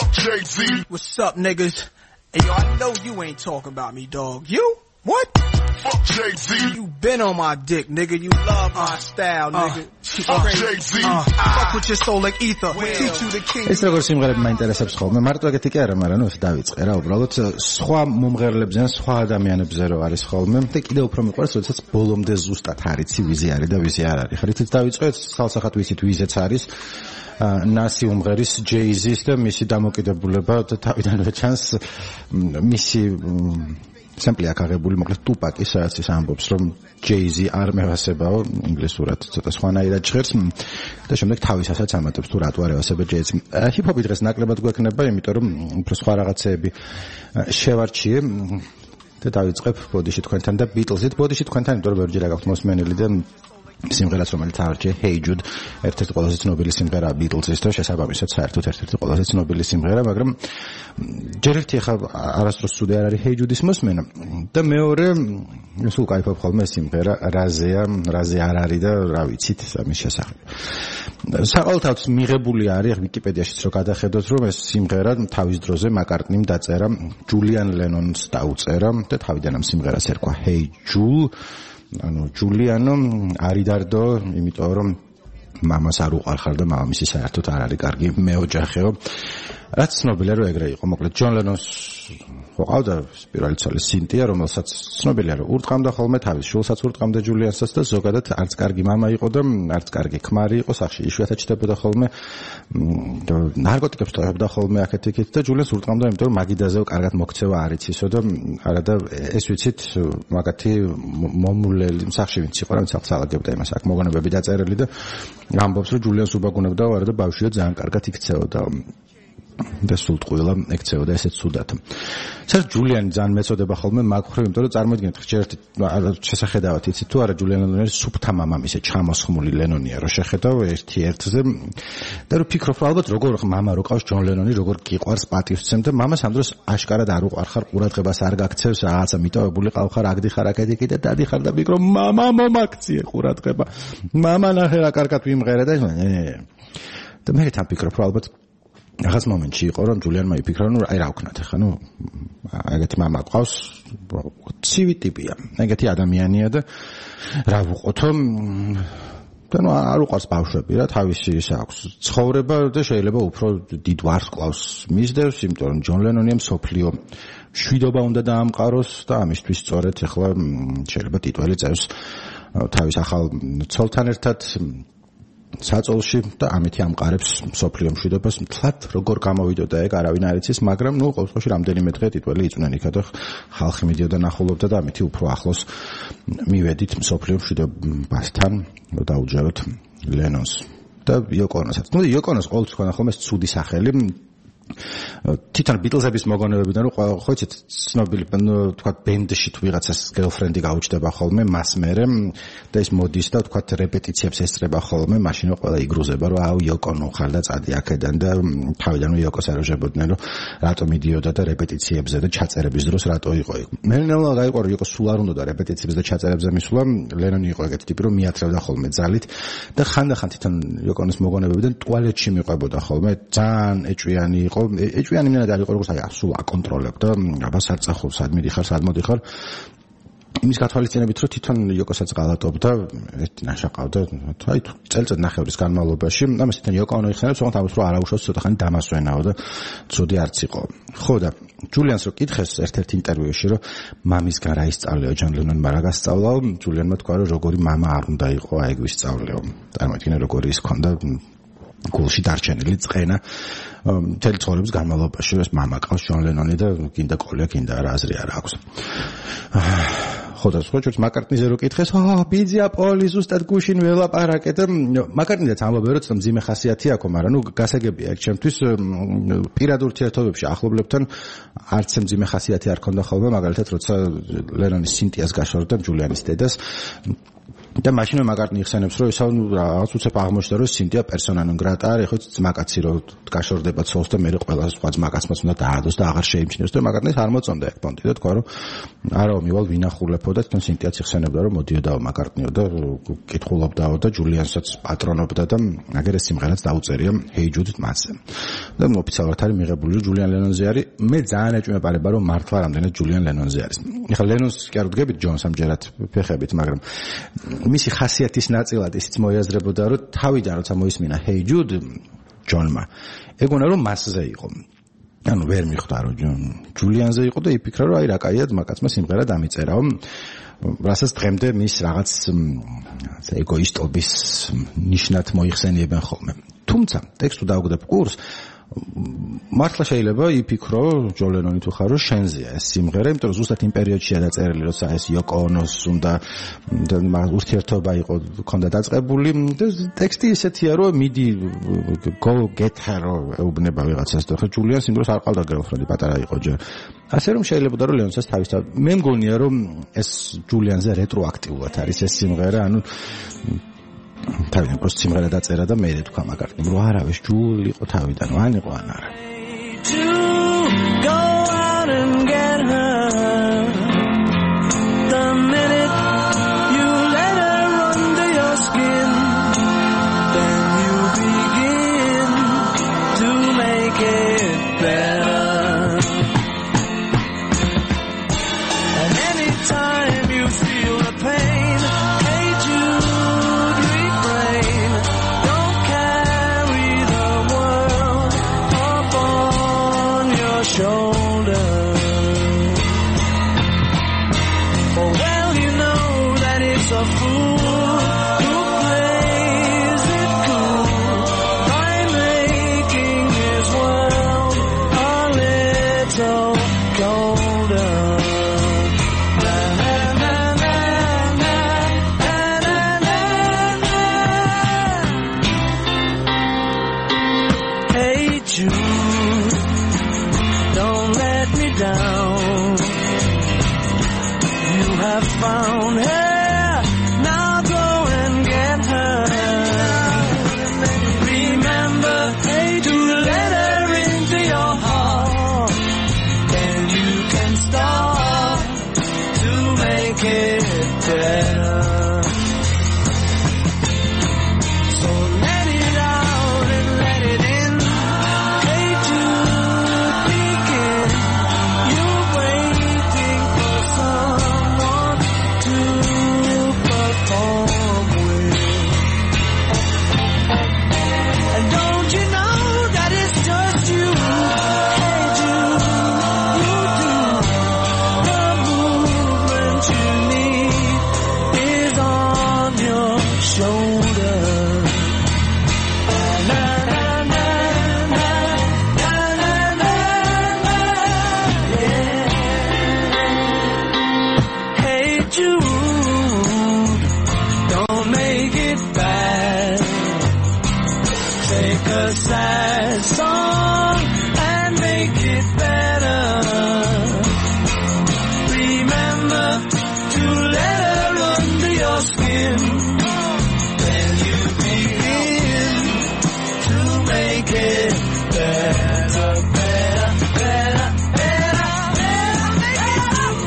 Fuck Jay-Z. What's up, niggas? Hey, yo, I know you ain't talking about me, dog. You? What? Fuck Jay-Z. You been on my dick, nigga. You love my style, nigga. Fuck Jay-Z. Fuck with your soul like ether. Teach you the king. ეს როგორ სიმღერები მაინტერესებს ხოლმე, მარტო ეგეთი კი არა, მაგრამ დავიწყე რა, უბრალოდ სხვა მომღერლებზენ, სხვა ადამიანებზე რო არის ხოლმე და კიდევ უფრო მიყვარს, როდესაც ბოლომდე ზუსტად არიცი ვიზი არის და ვიზი არ არის. ხარით დავიწყეთ ხალხსახად ვიცით ვიზეც არის. ნასი უმღერის Jay-Z-ის და მისი დამოკიდებულება და თავიდანვე ჩანს მისი სემპლი აკაღებული მოკლედ ტუპაკის რაც ის ამბობს რომ Jay-Z არ მევასებაო ინგლისურად ცოტა სხვანაირად ჟღერს და შემდეგ თავისასაც ამატებს თუ რატო არ ევასება Jay-Z. ჰიპ-ჰოპი დღეს ნაკლებად გვექნება იმიტომ რომ უფრო სხვა რაღაცეები შევარჩიე და დავიწყებ ბოდიში თქვენთან და Beatles-ით ბოდიში თქვენთან იმიტომ რომ ვერჯერ გაქვთ მოსმენელი და სიმღერაც რომელიც ავარჩიე Hey Jude ერთ-ერთი ყველაზე ცნობილი სიმღერაა Beatles-ის და შესაბამისად საერთოდ ერთ-ერთი ყველაზე ცნობილი სიმღერა მაგრამ ჯერ ერთი ხა არასდროს სულ არ არის Hey Jude-ის მოსმენა და მეორე სულ кайფობ ხოლმე სიმღერა რაზე არ არის და რა ვიცით ამის შესახებ საყოველთაოდ მიღებული არის ვიკიპედიაშიც რო გადახედოთ რომ ეს სიმღერა თავის დროზე მაკარტნიმ დაწერა ჯულიან ლენონს დაუწერა და თავიდან ამ სიმღერას ერქვა Hey Jude ანუ ჯულიანო არიდარდო იმიტომ რომ მამას არ უყარხარ და მამამისი საერთოდ არ არის კარგი მეოჯახეო რაც ცნობილია რომ ეგრე იყო მოკლედ ჯონ ლენონს ყავდა პირველი ცოლი სინტია რომელსაც ცნობილია რომ ურტყამდა ხოლმე თავის შულსაც ურტყამდა ჯულიანსაც და ზოგადად არც კარგი მამა იყო და არც კარგი ქმარი იყო სახში იშვიათად ჩდებოდა ხოლმე ნარკოტიკებს ტოვებდა ხოლმე აქეთ-იქით და ჯულიანს ურტყამდა იმიტომ რომ მაგიდაზე კარგად მოქცევა არ იცისო და არა და ეს ვიცით მაგათი მომულელი სახში ვინც იყო რა ვინც აღწალაგებდა იმას აქ მოგონებები დაწერილი და ამბობს რომ ჯულიანს უბაგუნებდა არა და ბავშვია ძალიან კარგად იქცეოდა და სულ ტყუილა ექცეოდა ესეც სუდათ. საერთოდ ჯულიანი ძალიან მეწოდება ხოლმე მაგ ხრივ, იმიტომ რომ წარმოიდგინეთ ხშირად შესახედავად იცით თუ არა ჯულიან ლენონის სუფთა მამამისე ჩამოსხმული ლენონია რო შეხედავ ერთ-ერთზე და რო ფიქრობ რომ ალბათ როგორ მამა რო ყავს ჯონ ლენონი როგორ გიყვარს პატივცემ და მამას ამ დროს აშკარად არ უყარხარ ყურადღებას არ გაქცევს რაღაცა მიტოვებული ყავხარ აგდიხარ აქეთ-იქით და დადიხარ და ფიქრობ მამა მომაქციე ყურადღება მამა ნახე რა კარგად ვიმღერე და მე თან ფიქრობ რომ ალბათ რაღაც მომენტში იყო რომ ჯულიანმა იფიქრა რომ აი რა ვქნათ ახლა ნუ ეგეთი მამა ყავს ცივი ტიპია ეგეთი ადამიანია და რა ვუყოთო და ნუ არ უყარს ბავშვები რა თავისი ის აქვს ცხოვრება და შეიძლება უფრო დიდ ვარსკვლავს მისდევს იმიტომ რომ ჯონ ლენონია მსოფლიო შვიდობა უნდა დაამყაროს და ამისთვის სწორედ ახლა შეიძლება ტიტველი წევს თავის ახალ ცოლთან ერთად საწოლში და ამითი ამყარებს მსოფლიო მშვიდობას მთლად როგორ გამოვიდოდა ეგ არავინ არ იცის მაგრამ ნუ ყოველ შემთხვევაში რამდენიმე დღე ტიტველი იწვნენ იქა და ხალხი მიდიოდა ნახულობდა და ამითი უფრო ახლოს მივედით მსოფლიო მშვიდობასთან დაუჯეროთ ლენონს და იოკონოსაც ნუ იოკონოს ყოველთვის ქონა ხოლმე ცუდი სახელი თვითონ ბიტლზების მოგონებებიდან რომ ხო იცით ცნობილი თქვა ბენდში თუ ვიღაცას გერლფრენდი გაუჩნდება ხოლმე მას მერე და ის მოდის და თქვა რეპეტიციებს ესწრება ხოლმე მაშინ ყველა იგრუზება რომ აუ იოკონო ხარ და წადი აქედან და თავიდანვე იოკოს აროჟებოდნენ რომ რატო მიდიოდა და რეპეტიციებზე და ჩაწერების დროს რატო იყო იქ მე ნელა გაიყო რომ იოკოს სულ არ უნდა და რეპეტიციებზე და ჩაწერებზე მისვლა ლენონი იყო ეგეთი ტიპი რომ მიათრევდა ხოლმე ძალით და ხანდახან თვითონ იოკონოს მოგონებებიდან ტუალეტში მიყვებოდა ხოლმე ძალიან ეჭვიანი იყო ეჭვიანი მინდა დაიყო როგორც აი სულ აკონტროლებდა აბა სარწახო სად მიდიხარ სად მოდიხარ იმის გათვალისწინებით რომ თვითონ იოკოსაც ღალატობდა ერთი ნაშაყავდა აი წელწად ნახევრის განმავლობაში ამას თვითონ იოკონო იხსენებს თუმცა ამას რომ არაუშვას ცოტა ხანი დამასვენაო და ცუდი არც იყო ხო და ჯულიანს რო კითხეს ერთ-ერთ ინტერვიუში რომ მამისგან რა ისწავლეო ჯონ ლენონმა რა გასწავლაო ჯულიანმა თქვა რომ როგორი მამა არ უნდა იყო აი ეგ ვისწავლეო წარმოიდგინე როგორი ის ქონდა გულში დარჩენილი წენა მთელი ცხოვრების განმავლობაში ეს მამა ყავს ჯონ ლენონი და გინდა ყოლია გინდა რა აზრი არ აქვს ხო და სხვა ჩვენს მაკარტნიზე რო კითხეს ბიძია პოლი ზუსტად გუშინ ველაპარაკე და მაკარტნიაც ამბობენ რომ მძიმე ხასიათი აქვს მაგრამ ნუ გასაგებია ეგ ჩემთვის პირად ურთიერთობებში ახლობლებთან არც მძიმე ხასიათი არ ქონდა ხოლმე მაგალითად როცა ლენონის სინტიას გაშორდა ჯულიანის დედას და მაშინვე მაგარტნი იხსენებს, რომ ისა რაღაც უცებ აღმოჩნდა, რომ სინტია პერსონა ნონ გრატა არის, ხო ძმაკაცი რომ გაშორდება ცოლს და მე ყველა სხვა ძმაკაცმაც უნდა დაადოს და აღარ შეიმჩნევს და მაგარტნიც არ მოწონდა ეგ პონტი და თქვა, რომ არა, მივალ ვინახულებო და თვითონ სინტიაც იხსენებდა, რომ მოდიოდაო მაგარტნიო და კითხულობდაო და ჯულიანსაც პატრონობდა და აგერ ეს სიმღერაც დაუწერია Hey Jude მასზე. და ოფიციალურად არის მიღებული ჯულიან ლენონზე არის. მე ძალიან ეჭვმეპარება, რომ მართლა რამდენად ჯულიან ლენონზე არის. ეხლა ლენონს კი არ ვდგებით ჯონს ამჯერად ფეხებით, მაგრამ მისი ხასიათის ნაწილად ისიც მოიაზრებოდა, რომ თავიდან როცა მოისმინა Hey Jude ჯონმა, ეგონა რომ მასზე იყო. ანუ ვერ მიხვდა რომ ჯულიანზე იყო და იფიქრა რომ აი რა კაია ძმაკაცმა სიმღერა დამიწერაო. რასაც დღემდე მის რაღაც ეგოისტობის ნიშნად მოიხსენიებენ ხოლმე. თუმცა ტექსტს დავაგდებ კურს მართლა შეიძლება იფიქრო ჯო ლენონი თუ ხარო შენზეა ეს სიმღერა, იმიტომ რომ ზუსტად იმ პერიოდშია დაწერილი, როცა ეს იოკო ონოს უნდა ურთიერთობა იყო ქონდა დაწყებული და ტექსტი ისეთია, რომ მიდი go get her ეუბნება ვიღაცას და ხო ჯულიან სიმღერას არ ყავდა girlfriend პატარა იყო ჯერ. ასე რომ შეიძლება რომ ლენონსაც თავისთავად მე მგონია რომ ეს ჯულიანზე რეტროაქტიულად არის ეს სიმღერა, ანუ თავიდან პროსტ სიმღერა დაწერა და მე თქვა მაგარტნი რომ არავის ჯული იყო თავიდან ან იყო ან არა. Go out and get her the minute you let her under your skin, then you begin to make it better. And anytime you feel the pain, hey Jude, refrain. Don't carry the world up on your shoulder. For well you know that it's a fool who plays it cool by making his world a little colder. Hey Jude, don't let me down. You have found her, now go and get her. Remember, hey, to let her into your heart, then you can start to make it better. So let it out and let it in. Hey Jude, begin. You're waiting for someone to perform with. And don't you know that it's just you? Hey Jude, you do. The movement you need is on your shoulder. Na na na na na na na na, yeah. Hey Jude, don't make it bad. Take a sad song and make it better. Remember to let her under your skin. Then you begin to make it better, better, better, better, better, make it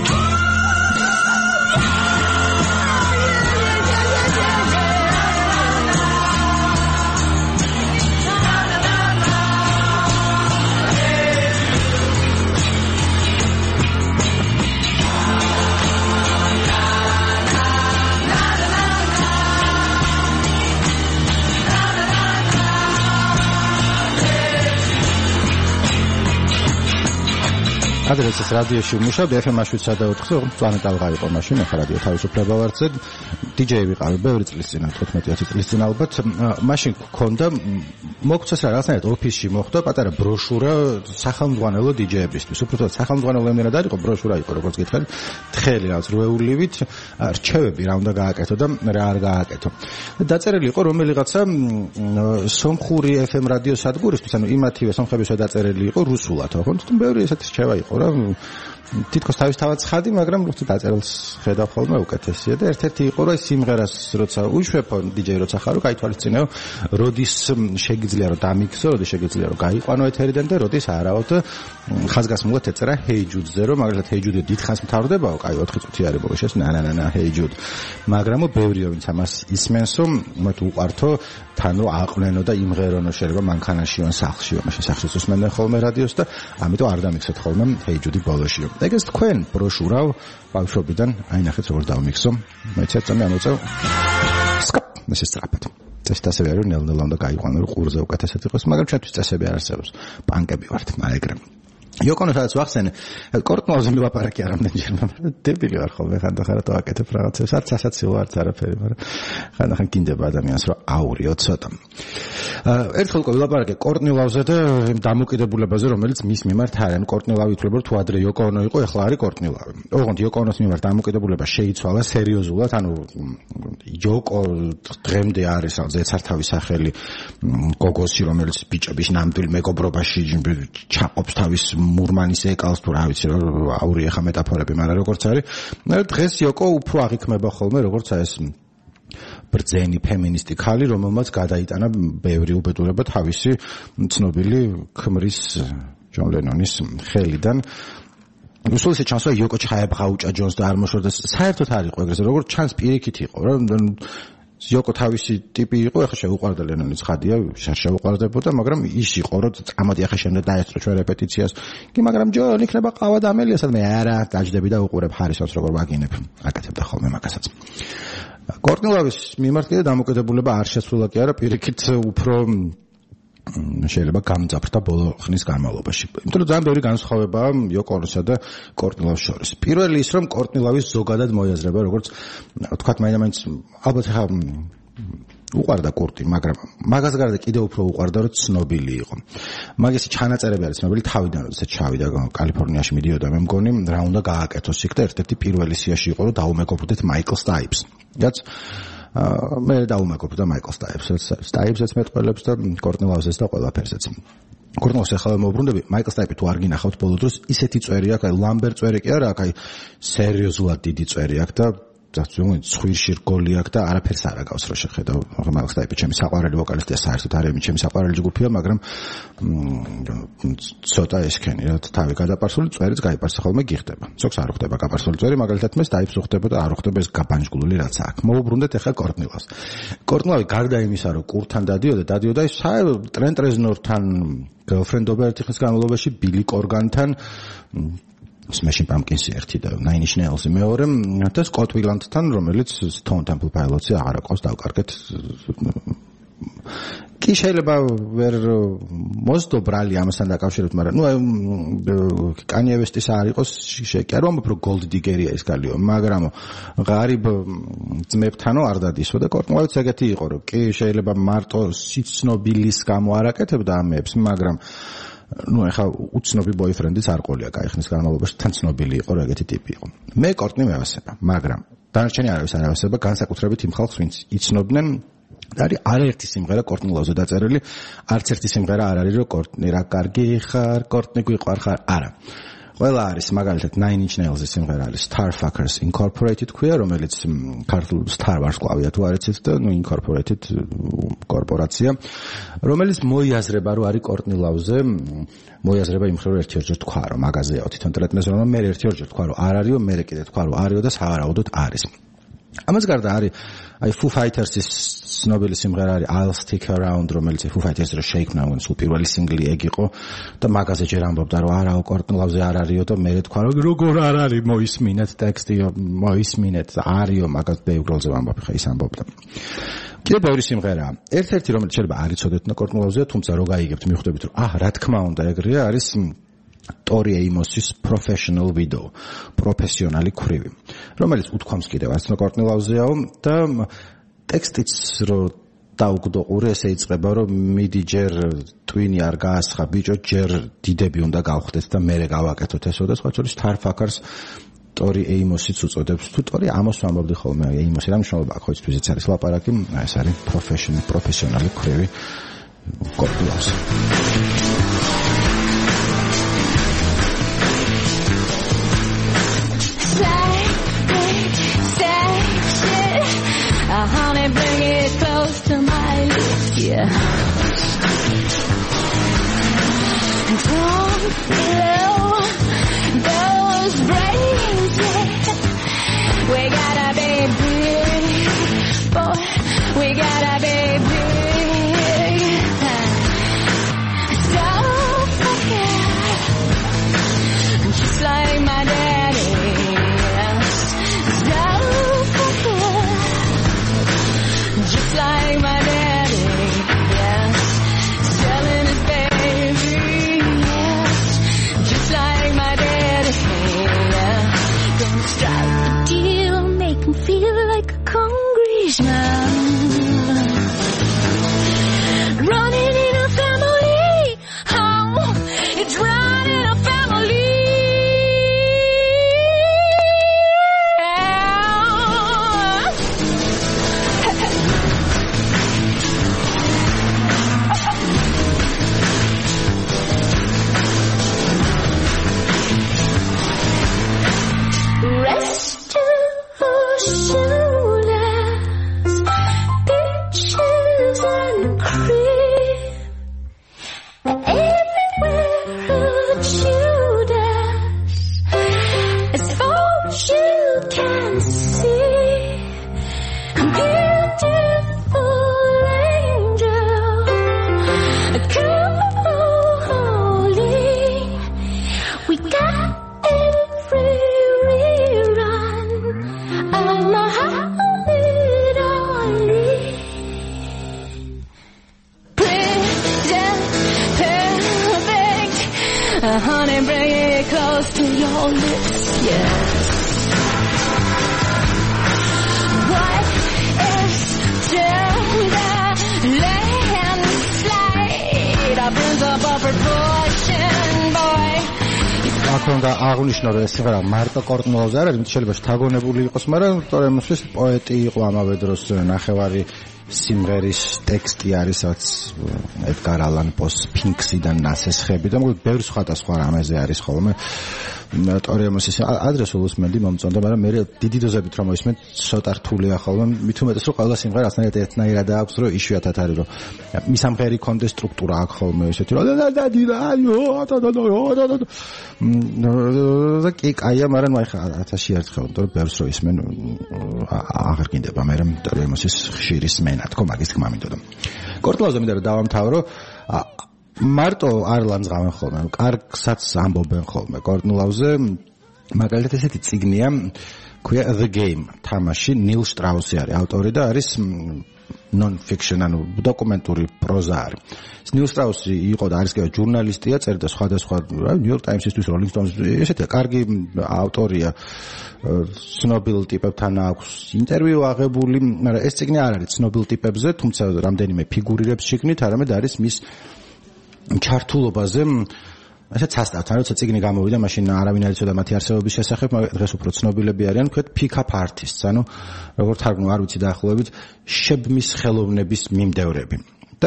ადრეც ეს რადიოში ვმუშავდი FM-ში 7.4-ზე, მწვანე ტალღა იყო მაშინ, ახლა რადიო თავისუფლება ვარდზე. DJ ვიყავი ბევრი წლის წინ, 15-20 წლის წინ ალბათ. მაშინ გქონდა მოგწეს რა რაღაცნაირად ოფისში მოხდა პატარა ბროშურა სახელმძღვანელო DJ-ებისთვის. უბრალოდ სახელმძღვანელო ემერად არის, ბროშურა იყო, როგორც გითხარი, თხელი რაღაც რვეულივით, რჩევები რა უნდა გააკეთო და რა არ გააკეთო. დაწერილი იყო რომელიღაცა სომხური FM რადიო სადგურისთვის, ანუ იმათივე სომხებისა დაწერილი იყო რუსულად, ხო? თუმცა ბევრი ესეთი რჩევა იყო რა. თითქოს თავისთავად ცხადი, მაგრამ როცა დაწერილს ხედავ ხოლმე უკეთესია და ერთ-ერთი იყო რომ სიმღერას როცა უშვებო DJ როცა ხარო, გაითვალისწინეო, როდის შეგიძლია რომ დამიქსო, როდის შეგიძლია რომ გაიყვანო ეთერიდან და როდის არაო და ხაზგასმულად ეწერა Hey Jude-ზე, რომ მაგალითად Hey Jude დიდხანს მთავრდებაო, კაი 4 წუთი არის ბოლოს ეს ნანა Hey Jude. მაგრამ ბევრიო ვინც ამას ისმენსო, მათ უყართო თან რომ აყვნენო და იმღერონო შეიძლება მანქანაშიო ან სახლშიო, მაშინ სახლშიც უსმენდნენ ხოლმე რადიოს და ამიტომ არ დამიქსოთ ხოლმე Hey Jude ბოლოშიო. ეგეც თქვენ ბროშურავ ბავშვობიდან აინახეთ როგორ დავმიქსო. მეც ერთამე ამოწევ. სკაპ, ეს სწრაფად. წესით ასევე არის ნელ-ნელა უნდა გაიყვანო რომ ყურზე უკეთესად იყოს, მაგრამ ჩვენთვის წესები არ არსებობს. პანკები ვართ, მაგრამ Yoko სადაც ვახსენე, კორტნოზე მივაპარაკე არ ამდენჯერ, მაგრამ დებილი ვარ ხოლმე ხანდახან რა დავაკეთებ რაღაცებს, არც ასაცილო არც არაფერი, მაგრამ ხანდახან გინდება ადამიანს რომ აურიო ცოტა. ერთხელ უკვე ვილაპარაკე კორტნილავზე და დამოკიდებულებაზე, რომელიც მის მიმართ არის. კორტნილავი ითვლება რომ თუ ადრე Yoko Ono იყო, ახლა არის კორტნილავი. ოღონდ Yoko Onos მიმართ დამოკიდებულება შეიცვალა სერიოზულად, ანუ Yoko დღემდე არის ზეცართავის სახელი გოგოსი, რომელიც ბიჭების ნამდვილ მეგობრობაში ჩაყოფს თავის მურმანის ეკალს თუ რა ვიცი რა აური ახლა მეტაფორები, მაგრამ როგორც არის, დღეს Yoko უფრო აღიქმება ხოლმე როგორც ეს ბრძენი ფემინისტი ქალი, რომელმაც გადაიტანა ბევრი უბედურება თავისი ცნობილი ქმრის ჯონ ლენონის ხელიდან. უსულისე ჩანს რომ Yoko ჩაებღაუჭა ჯონს და არ მოშორდა. საერთოდ არ იყო ეგრე, როგორც ჩანს პირიქით იყო რა. Yoko თავისი ტიპი იყო, ახლა შეუყვარდა ლენონის ხადია, შეუყვარდებოდა, მაგრამ ის იყო, რომ ამადი ახლა შემდეგ დაესწრო ჩვენ რეპეტიციას. კი, მაგრამ ჯონ იქნება ყავა და ამელია, სადმე არა, დაждები და უყურებ ჰარისონს როგორ ვაგინებ. აკეთებდა ხოლმე მაგასაც. კორტნილავის მიმართ კიდე დამოკიდებულება არ შეცვლა კი არა, პირიქით უფრო შეიძლება გამძაფრდა ბოლო ხნის განმავლობაში. იმიტომ რომ ძალიან ბევრი განსხვავებაა Yoko Ono-სა და კორტნილავის შორის. პირველი ის რომ კორტნილავის ზოგადად მოიაზრება, როგორც თქვათ მაინც ალბათ ხა უყარდა კურტი, მაგრამ მაგას გარდა კიდევ უფრო უყარდა რომ ცნობილი იყო. მაგისი ჩანაწერები არის ცნობილი თავიდან, როდესაც ჩავიდა კალიფორნიაში მიდიოდა, მე მგონი რა უნდა გააკეთოს იქ და ერთ-ერთი პირველი სიაში იყო რომ დაუმეგობრდეთ Michael Stipe. რაც მე დაუმეგობრდა Michael Stipe-ს მეტყველებს და კორტნილავზეც და ყველაფერსეც. კორტნილავს ახლა მოუბრუნდები, Michael Stipe თუ არ გინახავთ ბოლო დროს, ისეთი წვერი აქვს, აი ლამბერ წვერი კი არა, აი სერიოზულად დიდი წვერი აქვს და ცხვირში რგოლი აქვს და არაფერს არ აგავს რა შეხედავ. Michael Stipe ჩემი საყვარელი ვოკალისტია, საერთოდ არ ჩემი საყვარელი ჯგუფია, მაგრამ ცოტა ესქენი რა თავი გადაპარსული წვერიც გაიპარსა ხოლმე გიხდება. ზოგს არ ხდება გაპარსული წვერი, მაგალითად მე Stipe-ს ხდება და არ ხდება ეს გაბანჯგულული რაც აქვს. მოუბრუნდეთ ახლა კორტნილავს. კორტნილავი გარდა იმისა, რომ კურთან დადიოდა ის ტრენტ რეზნორთან girlfriend-ობა ერთი ხნის განმავლობაში, ბილი კორგანთან Smashing Pumpkins ერთი და Nine Inch Nails მეორე და Scott Weiland-თან, რომელიც Stone Temple Pilots-ი აღარ ყავს დავკარგეთ. კი შეიძლება ვერ მოსდო ბრალი ამასთან დაკავშირებით, მაგრამ Kanye West-ის არ იყოს შეკი არ ვამბობ რომ Gold Digger-ია ის გალიო, მაგრამ ღარიბ ძმებთანო არ დადისო და კორტნილავიც ეგეთი იყო, რომ კი შეიძლება მარტო სიცნობილის გამო არ აკეთებდა ამებს, მაგრამ ახლა უცნობი boyfriend-იც არ ყოლია კაი ხნის განმავლობაში, თან ცნობილი იყო, რა ეგეთი ტიპი იყო. მე კორტნი მევასება, მაგრამ დანარჩენი არავის არ ევასება, განსაკუთრებით იმ ხალხს, ვინც იცნობდნენ და არის არაერთი სიმღერა კორტნილავზე დაწერილი, არც ერთი სიმღერა არ არის, რომ კორტნი რა კარგი ხარ, კორტნი გვიყვარ ხარ, არა. ყველა არის მაგალითად Nine Inch Nails-ის სიმღერა არის Starfuckers Incorporated ქვია, რომელიც ქართულ Star Wars-ყვავია თუ არ იცით და Incorporated კორპორაცია, რომელიც მოიაზრება რომ არის კორტნილავზე, მოიაზრება იმ ხრო ერთ-ერთჯერ თქვა რომ მაგაზეაო თვითონ ტრეტმეს რომ მე ერთ-ერთჯერ თქვა რომ არ არისო, მე კიდე თქვა რომ არისო და სავარაუდოდ არის. ამას გარდა არის აი Foo Fighters-ის ცნობილი სიმღერა არის I'll Stick Around, რომელიც Foo Fighters-ს რო შეიქმნა, სულ პირველი სინგლი ეგ იყო და მაგაზე ჯერ ამბობდა რომ არაო კორტნილავზე არ არისო და მე თქვა რომ როგორ არ არის, მოისმინეთ ტექსტი, მოისმინეთ არისო, მაგას ბევრგროლზე ვამბობ, ხა ის ამბობდა. კიდევ ბევრი სიმღერაა. ერთ-ერთი რომელიც შეიძლება არ იცოდეთ კორტნილავზეა, თუმცა რო გაიგებთ მიხვდებით რომ რა თქმა უნდა ეგრეა, არის Tori Amos-ის Professional Widow, პროფესიონალი ქვრივი, რომელიც უთქვამს კიდევ არც კორტნილავზეაო და ტექსტიც რო დაუგდო ყურე ესე იწყება რომ მიდი ჯერ ტვინი არ გაასხა ბიჭო, ჯერ დიდები უნდა გავხდეთ და მერე გავაკეთოთ ესო და სხვა შორის Starfuckers Tori Amos-იც უწოდებს. თუ Tori Amos ვამბობდი ხოლმე, Amos-ი რა მნიშვნელობა აქვს, ისთვის არის ლაპარაკი, ეს არის პროფესიონალი ქვრივი კორტნილავზე. yeah. Don't blow those brains, yeah. We gotta be big, boy. We gotta be big. So fucking, just like my daddy, yes. So fucking, just like my daddy, yes. Selling his baby, yes. Just like my daddy, yeah. Gonna strike the deal, make him feel like a congressman. Running in a family, oh, it's running a family. Rest of shoulders, beaches and cream, everywhere a Judas, as far as you can see, a beautiful angel, a holy, we got every rerun of Muhammad Ali. Pretend perfect, honey, bring it close to your lips, yes. What is till the landslide brings up a proportion, boy. აქ უნდა აღნიშნო რომ ეს სიმღერა მარტო კორტნოულზე არ არის, შეიძლება შთაგონებული იყოს, მაგრამ თორემოსის პოეტი იყო ამავე დროს ნახევარი სიმღერის ტექსტი არის, რაც ედგარ ალან პოს ფინქსიდან ნასესხები და მოკლედ ბევრი სხვადასხვა რამეზე არის ხოლმე. ტორემოსის ადრესულ უსმენდი მომწონდა, მაგრამ მე დიდი დოზებით რომ მოისმენ ცოტა რთულია ხოლმე, მით უმეტეს რომ ყველა სიმღერა ასნაირად ერთნაირად აქვს, რომ იშვიათად არის რომ მისამღერი კონტე სტრუქტურა აქვს ხოლმე ესეთი რომ და კი კაია, მაგრამ აი ხა 1000 ერთხელ თორე ბევრს რო ისმენ აღარ გინდება მე ტორემოსის ხშირი სმენა თქო მაგის თქმა მინდოდა. კორტლაუზე მინდა რომ დავამთავრო, მარტო არლანს ღამენ ხოლმე, კარგსაც ამბობენ ხოლმე კორტლაუზე, მაგალითად ესეთი წიგნია, ქვია The Game, თამაში, ნილ შტრაუსი არის ავტორი და არის non-fiction, ანუ დოკუმენტური პროზა არის. ნილ შტრაუსი იყო და არის კიდევ ჟურნალისტია, წერდა სხვადასხვა New York Times-ისთვის, Rolling Stones-ისთვის, ესეთი კარგი ავტორია. ცნობილ ტიპებთან აქვს ინტერვიუ აღებული, მაგრამ ეს წიგნი არ არის ცნობილ ტიპებზე, თუმცა რამდენიმე ფიგურირებს შიგნით, არამედ არის მის ჩართულობაზე, ასე ცასტავთან, როცა წიგნი გამოვიდა, მაშინ არავინ არ იცოდა მათი არსებობის შესახებ, მაგრამ დღეს უფრო ცნობილები არიან, ვთქვათ pick-up artists, ანუ როგორ თარგმნო, არ ვიცი დაახლოებით, შებმის ხელოვნების მიმდევრები. და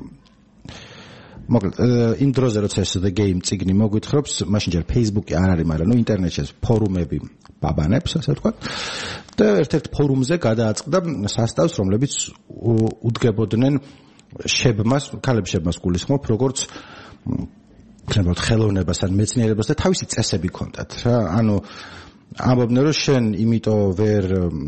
მოკლედ იმ დროზე როცა ეს The Game წიგნი მოგვითხრობს, მაშინ ჯერ Facebook-ი არ არის, მაგრამ ინტერნეტში ფორუმები ბაბანებს, ასე ვთქვათ. და ერთ-ერთ ფორუმზე გადააწყდა სასტავს, რომლებიც უდგებოდნენ შებმას, ქალებს შებმას გულისხმობ, როგორც ხნებოდ ხელოვნებას ან მეცნიერებას და თავისი წესები ჰქონდათ რა. ანუ ამბობდნენ რომ შენ იმიტომ ვერ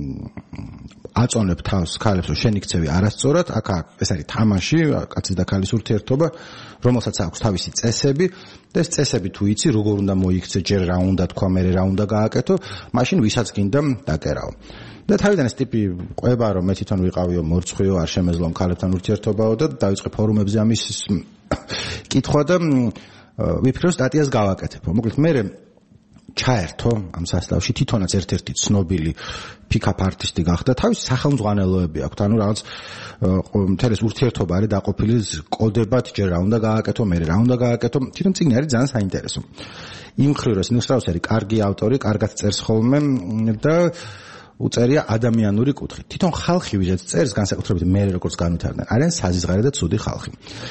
აწონებ თავს ქალებს, რომ შენ იქცევი არასწორად, აქ ეს არის თამაში, კაცის და ქალის ურთიერთობა, რომელსაც აქვს თავისი წესები და ეს წესები თუ იცი, როგორ უნდა მოიქცე, ჯერ რა უნდა თქვა, მერე რა უნდა გააკეთო, მაშინ ვისაც გინდა დაკერავ. და თავიდან ეს ტიპი ყვება, რომ მე თვითონ ვიყავიო მორცხვიო, არ შემეძლო ქალებთან ურთიერთობაო და დავიწყე ფორუმებზე ამის კითხვა და ვიფიქრე სტატიას გავაკეთებ. მოკლედ მე ჩაერთო ამ სასტავში, თვითონაც ერთ-ერთი ცნობილი pick-up artist-ი გახდა, თავის სახელმძღვანელოები აქვს, ანუ რაღაც მთელი ურთიერთობა არის დაყოფილი კოდებად, ჯერ რა უნდა გააკეთო, მერე რა უნდა გააკეთო. თვითონ წიგნი არის ძალიან საინტერესო. იმ მხრივ რომ ნილსტრაუსი არის კარგი ავტორი, კარგად წერს ხოლმე და უწერია ადამიანური კუთხით. თვითონ ხალხი ვისაც წერს, განსაკუთრებით მე როგორც განვითარდნენ, არიან საზიზღარე და ცუდი ხალხი.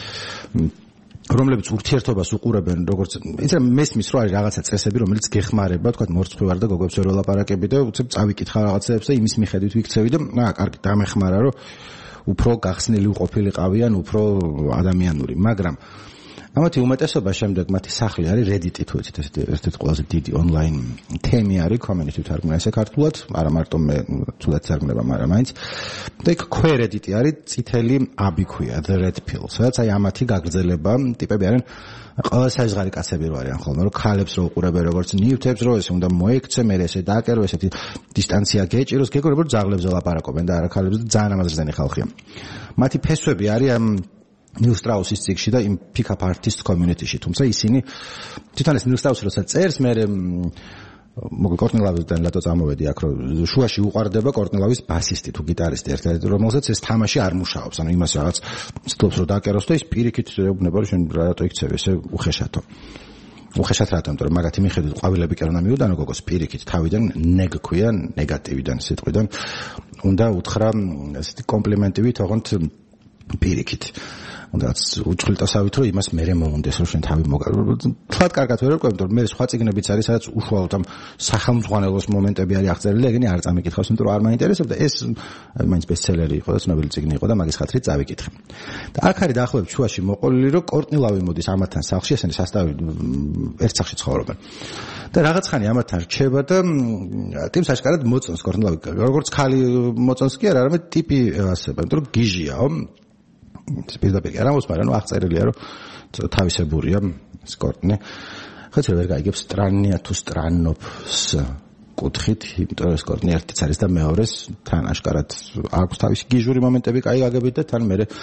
რომლებიც ურთიერთობას უყურებენ, როგორც იცი მესმის რო არის რაღაცა წესები, რომელიც გეხმარება, თქვა მორცხვი ვარ და გოგოებს ვერ ველაპარაკები და უცებ წავიკითხა რაღაცებს და იმის მიხედვით ვიქცევი და კარგი დამეხმარა, რომ უფრო გახსნილი უყოფილიყავიან, უფრო ადამიანური, მაგრამ ამათი უმეტესობა შემდეგ მათი სახლი არის Reddit-ი, თუ იცით, ერთ-ერთი ყველაზე დიდი ონლაინ თემი არის, community თარგმნა ესე ქართულად, არა მარტო მე თულად თარგმნება, მაგრამ მაინც. და იქ ქვე-Reddit-ი არის წითელი აბი ქვია, The Red Pill, სადაც აი ამათი გაგრძელება ტიპები არიან ყველა საჟღარი კაცები რო არიან ხოლმე, რომ ქალებს რო უყურებენ როგორც ნივთებს, რომ ესე უნდა მოექცე, მე ესე დააკერო, ესეთი დისტანცია გეჭიროს, გეგონება რომ ძაღლებზე ლაპარაკობენ და არა ქალებზე და ძალიან ამაზრდენი ხალხია. მათი ფესვები არის ამ Neil Strauss-ის ციგში და იმ pick-up artist community-ში, თუმცა ისინი თვითონ ეს Neil Strauss როცა წერს, მე მოგ კორტნელავისთან ლატო წამოვედი აქ, რომ შუაში უყარდება კორტნელავის ბასისტი თუ გიტარისტი ერთადერთი, რომელსაც ეს თამაში არ მუშაობს, ანუ იმას რაღაც ცდილობს რომ დააკეროს და ის პირიქით ეუბნება რომ შენ რატო იქცევი ესე უხეშათო. უხეშად რატომ, იმიტომ რომ მაგათი მიხედვით ყვავილები კი არ უნდა მიუდანო გოგოს პირიქით თავიდან ნეგ ქვია, ნეგატივიდან სიტყვიდან უნდა უთხრა ესეთი კომპლიმენტივი თოღონდ პირიქით. უდაც უჩხილტასავით რომ იმას მერე მოუნდეს რომ შენ თავი მოგარბო. თლად კარგად ვერ ვყვები, რომ მე სხვა წიგნებიც არის, სადაც უშუალოდ ამ სახელმძღვანელოს მომენტები არის აღწერილი, ეგენი არ წამიკითხავს, იმიტომ რომ არ მაინტერესებდა. ეს მაინც ბესტსელერი იყო და ცნობილი წიგნი იყო და მაგის ხათრით წავიკითხე. და აქ არის დაახლოებით შუაში მოყოლილი, რომ კორტნილავი მოდის ამათთან სახლში, ესენი სასტავი ერთ სახლში ცხოვრობენ. და რაღაცხანი ამათთან რჩება და ტიპს აშკარად მოწონს კორტნილავი. როგორც ხალი მოწონს კი არა, არამედ ტიპი ასება, იმიტომ რომ გიჟია. პირდაპირ არ ამბობს, მაგრამ აღწერილია, რომ თავისებურია ეს კორტნი. ხაც ვერ გაიგებს სტრანია თუ სტრანობს კუთხით, იმიტომ რომ ეს კორტნი ერთიც არის და მეორეს თან აშკარად აქვს თავისი გიჟური მომენტები, კაი გაგებით და თან მერე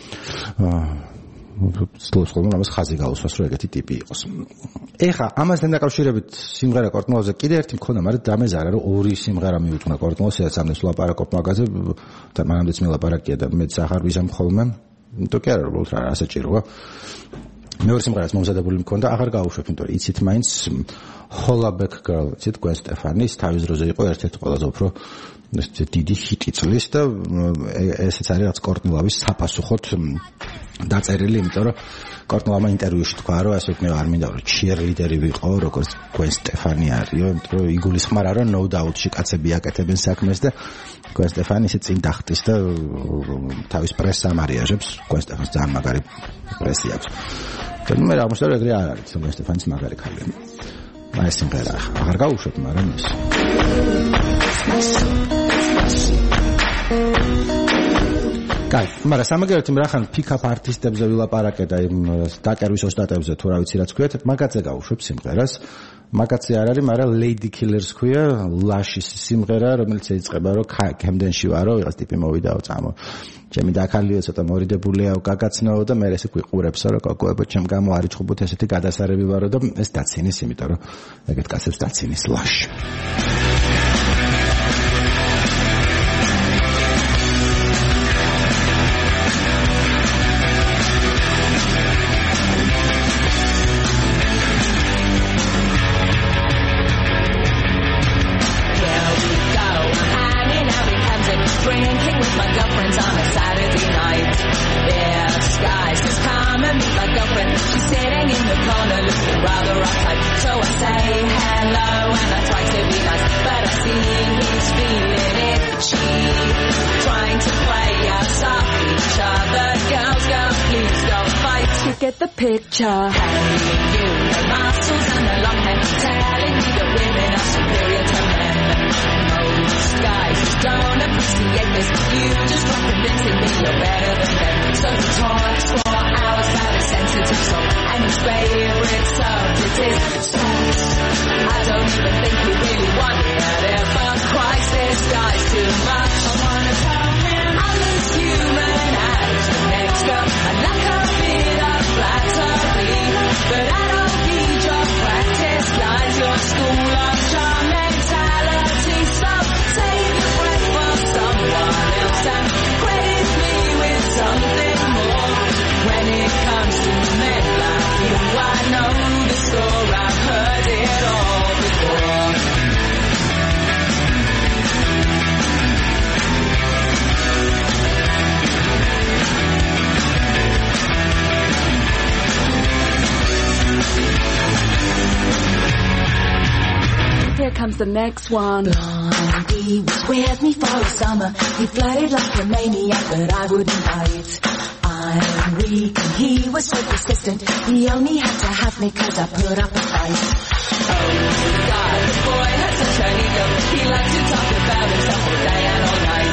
ცდილობს ხოლმე ამას ხაზი გაუსვას, რომ ეგეთი ტიპი იყოს. ეხა ამასთან დაკავშირებით სიმღერა კორტნელოზე კიდე ერთი მქონდა, მაგრამ დამეზარა, რომ ორი სიმღერა მიუძღვნა კორტნელოს, სადაც ამას ვლაპარაკობ მაგაზე და მანამდეც მელაპარაკია და მეც აღარ ვიზამ ხოლმე. თუ კი არა, უბრალოდ რა ასაჭიროა. მეორე სიმღერაც მომზადებული მქონდა, აღარ გავუშვებ, იმიტომ რომ იცით მაინც Hollaback Girl, იცით Gwen Stefani-ის თავის დროზე იყო ერთ-ერთი ყველაზე უფრო დიდი ჰიტი წლის და ესეც არის რაც კორტნელავის საფასუხოდ დაწერილი, იმიტომ რომ კორტნელავმა ინტერვიუში თქვა, რომ ასე მე არ მინდა რომ cheerleader-ი ვიყო, როგორც Gwen Stefani არისო, იმიტომ რომ იგულისხმარა, რომ no doubt-ში კაცები აკეთებენ საქმეს და Gwen Stefani ისე წინ დახტის და თავის პრესს ამარიაჟებს, Gwen Stefani ძალიან მაგარი პრესი აქვს. და მე აღმოჩნდა რომ ეგრე არ არის, Gwen Stefani მაგარი ქალია. აი სიმღერა აღარ გავუშვებ, მაგრამ ის კაი, მაგრამ სამაგერად იმ რახან pick-up artist-ებზე ვილაპარაკე და იმ დაკერვის ოსტატებზე თუ რა ვიცი რაც ქვიათ, მაგაზე გავუშვებ სიმღერას. მაგაცი არ არის, მაგრამ Lady Killers ქვია, Lush-ის სიმღერა, რომელიც ეიწყება, რომ Camden-ში ვარო, ვიღაც ტიპი მოვიდაო წამო. ჩემი დაკალიო ცოტა მორიდებულია, გაგაცნაო და მე ესე გვიყურებსო, რომ გოგოებო ჩემ გამო არ იჭხუბოთ ესეთი გადასარევი ვარო და ეს დაცინის, იმიტომ რომ ეგეთ კაცებს დაცინის Lush. Get the picture. Hey, you, the muscles and the long hair, telling me that women are superior to men. Most guys just don't appreciate this. You just try convincing me you're better than them. So you talk for hours about a sensitive soul, and your favorite subject is sex. I don't even think you really want it. If I Christ, this guy's too much. I wanna tell him I'm as human as the next girl. I like a bit of flattery, but I don't need your practice lines, your school of charm mentality. So take a breath for someone else and credit me with something more. When it comes to men like you, I know the score. I've heard it all before. Here comes the next one. Blondie was with me for a summer. He flirted like a maniac, but I wouldn't bite. I'm weak and he was so persistent. He only had to have me 'cause I put up a fight. Oh God, the boy had such an ego. He liked to talk about himself all day and all night.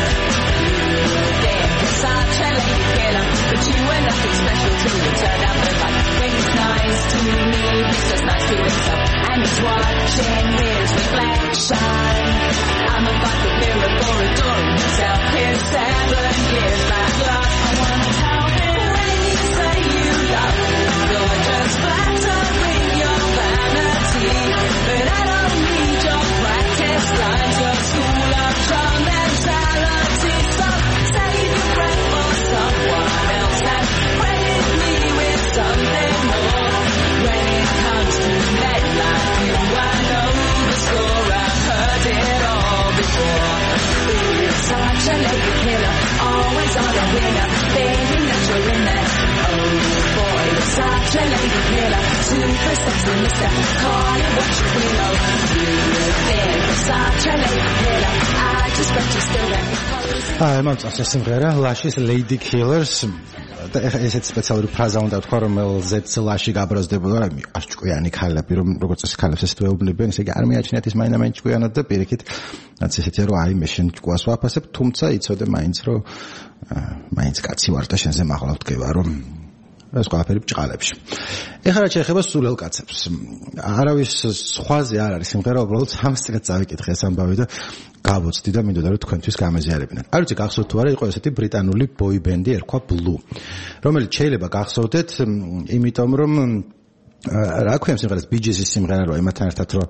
Such a lady killer, but you were nothing special till you turned out the light. When he's nice to me, he's just nice to himself, and he's watching his reflection. I'm a vodka mirror for adoring himself. Here's 7 years back last. I wanna tell him when you say you love me, you're just flattering your vanity, but I don't need your practice lines, your school of charm mentality. So save your breath for someone else and credit me with something more. When it comes to men like you, I know the score. I've heard it all before. You're such a lady killer, always on a winner, thinking that you're in there. Oh boy, you're such a lady killer, super sexy mister, call it what you will. You think you're such a lady killer, I just bet you still there. მომწონს ეს სიმღერა ლაშის Lady Killers და ესეც სპეციალური ფრაზა უნდა ვთქვა რომელზეც ლაში გაბრაზდებოდა რა მიყავს ჭკვიანი ქალები რომ როგორც ეს ქალებს ეს თვეობნებიან ესე იგი არ მიაჩნიათ ის მაინდა-მაინც ჭკვიანად და პირიქით რაც ესეთი რომ აი მე შენ ჭკვას ვაფასებ თუმცა იცოდე მაინც რომ მაინც კაცი ვარ და შენზე მაღლა ვდგება რომ ეს ყველაფერი ბჭყალებში. ეხლა რა შეეხება სულელ კაცებს. არავის სხვაზე არ არის სიმღერა, უბრალოდ ამას წინათ წავიკითხე ეს ამბავი და გავოცდი და მინდოდა რომ თქვენთვის გამეზიარებინათ. არ ვიცი გახსოვთ თუ არა, იყო ესეთი ბრიტანული boy band-ი ერქვა Blue, რომელიც შეიძლება გახსოვდეთ, იმიტომ რომ რა ქვია სიმღერას Bee Gees-ის სიმღერა რო იმათთან ერთად რო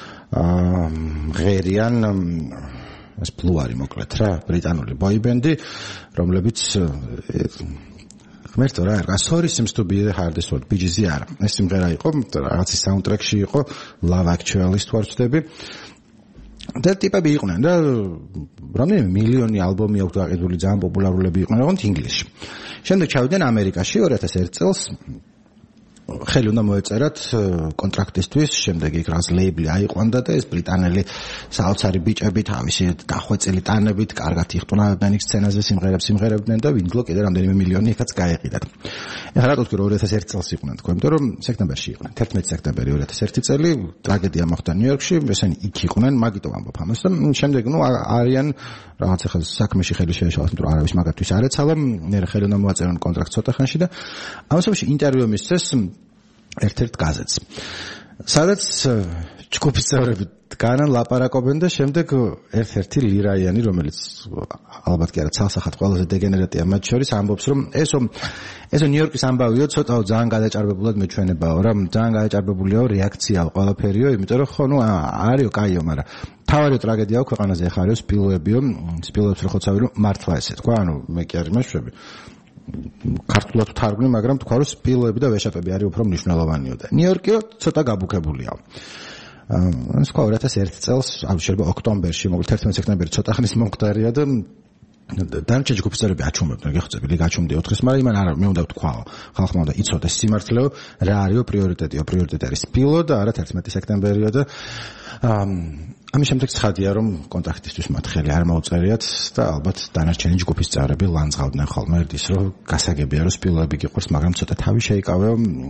ღერიან ეს Blue არის მოკლედ რა, ბრიტანული boy band-ი, რომლებიც ღმერთო რა არა sorry seems to be the hardest word Bee Gees-ი არა ეს სიმღერა იყო რაღაცის საუნდტრეკში იყო Love Actually-ს თუ არ ვცდები და ტიპები იყვნენ და რამდენი მილიონი ალბომი აქვს გაყიდული ძალიან პოპულარულები იყვნენ როგორც ინგლისში შემდეგ ჩავიდნენ ამერიკაში 2001 წელს ხელი უნდა მოეწერათ კონტრაქტისთვის, შემდეგ იქ რაღაც ლეიბლი აიყვანდა და ეს ბრიტანელი საოცარი ბიჭები თავისი დახვეწილი ტანებით კარგად იხტუნავდნენ იქ სცენაზე სიმღერებდნენ და ვინდლო კიდე რამდენიმე მილიონი იქაც გაეყიდათ. ეხლა რატო ვთქვი რომ 2001 წელს იყვნენ თქვენ, იმიტომ რომ სექტემბერში იყვნენ. 11 სექტემბერი 2001 წელი ტრაგედია მოხდა ნიუ-იორკში, ესენი იქ იყვნენ, მაგიტომ ამბობ ამას და შემდეგ ნუ არიან რაღაც ახლა საქმეში ხელი შეეშალათ, იმიტომ რომ არავის მაგათთვის არ ეცალა, მერე ხელი უნდა მოაწერონ კონტრაქტ ცოტა ხანში და ამასობაში ინტერვიუ მისცეს ერთ-ერთ გაზეთს. სადაც ჯგუფის წევრები დგანან ლაპარაკობენ და შემდეგ ერთ-ერთი ლირაიანი, რომელიც ალბათ კი არა ცალსახად ყველაზე დეგენერატია მათ შორის, ამბობს რომ ესო ნიუ-იორკის ამბავიო, ცოტაო ძალიან გადაჭარბებულად მეჩვენებაო რა, ძალიან გადაჭარბებულიო რეაქციაო ყველაფერიო, იმიტომ რომ ხო ნუ არისო კაიო, მაგრამ თავარი ტრაგედიაო ქვეყანაზე ახლა არის სპილოებიო, სპილოებს რო ხოცავი რომ მართლა ესე თქვა, ანუ მე კი არ იმაშვები. ქართულად ვთარგმნი, მაგრამ თქვა რომ სპილოები და ვეშაპები არის უფრო მნიშვნელოვანიო და ნიუ-იორკიო ცოტა გაბუქებულია. ეს თქვა 2001 წელს, შეიძლება ოქტომბერში, მოკლედ 11 სექტემბერი ცოტა ხნის მომხდარია და დანარჩენ ჯგუფის წევრები აჩუმებდნენ, გეხოცები, ლიგა აჩუმდი 4-ის, მაგრამ იმან არა, მე უნდა ვთქვაო, ხალხმა უნდა იცოდეს სიმართლეო, რა არისო პრიორიტეტიო, პრიორიტეტი არის სპილო და არა 11 სექტემბერიო და ამის შემდეგ ცხადია რომ კონტრაქტისთვის მათ ხელი არ მოუწერიათ და ალბათ დანარჩენი ჯგუფის წევრები ლანძღავდნენ ხოლმე ის რომ გასაგებია რომ სპილოები გიყურს, მაგრამ ცოტა თავი შეიკავეო.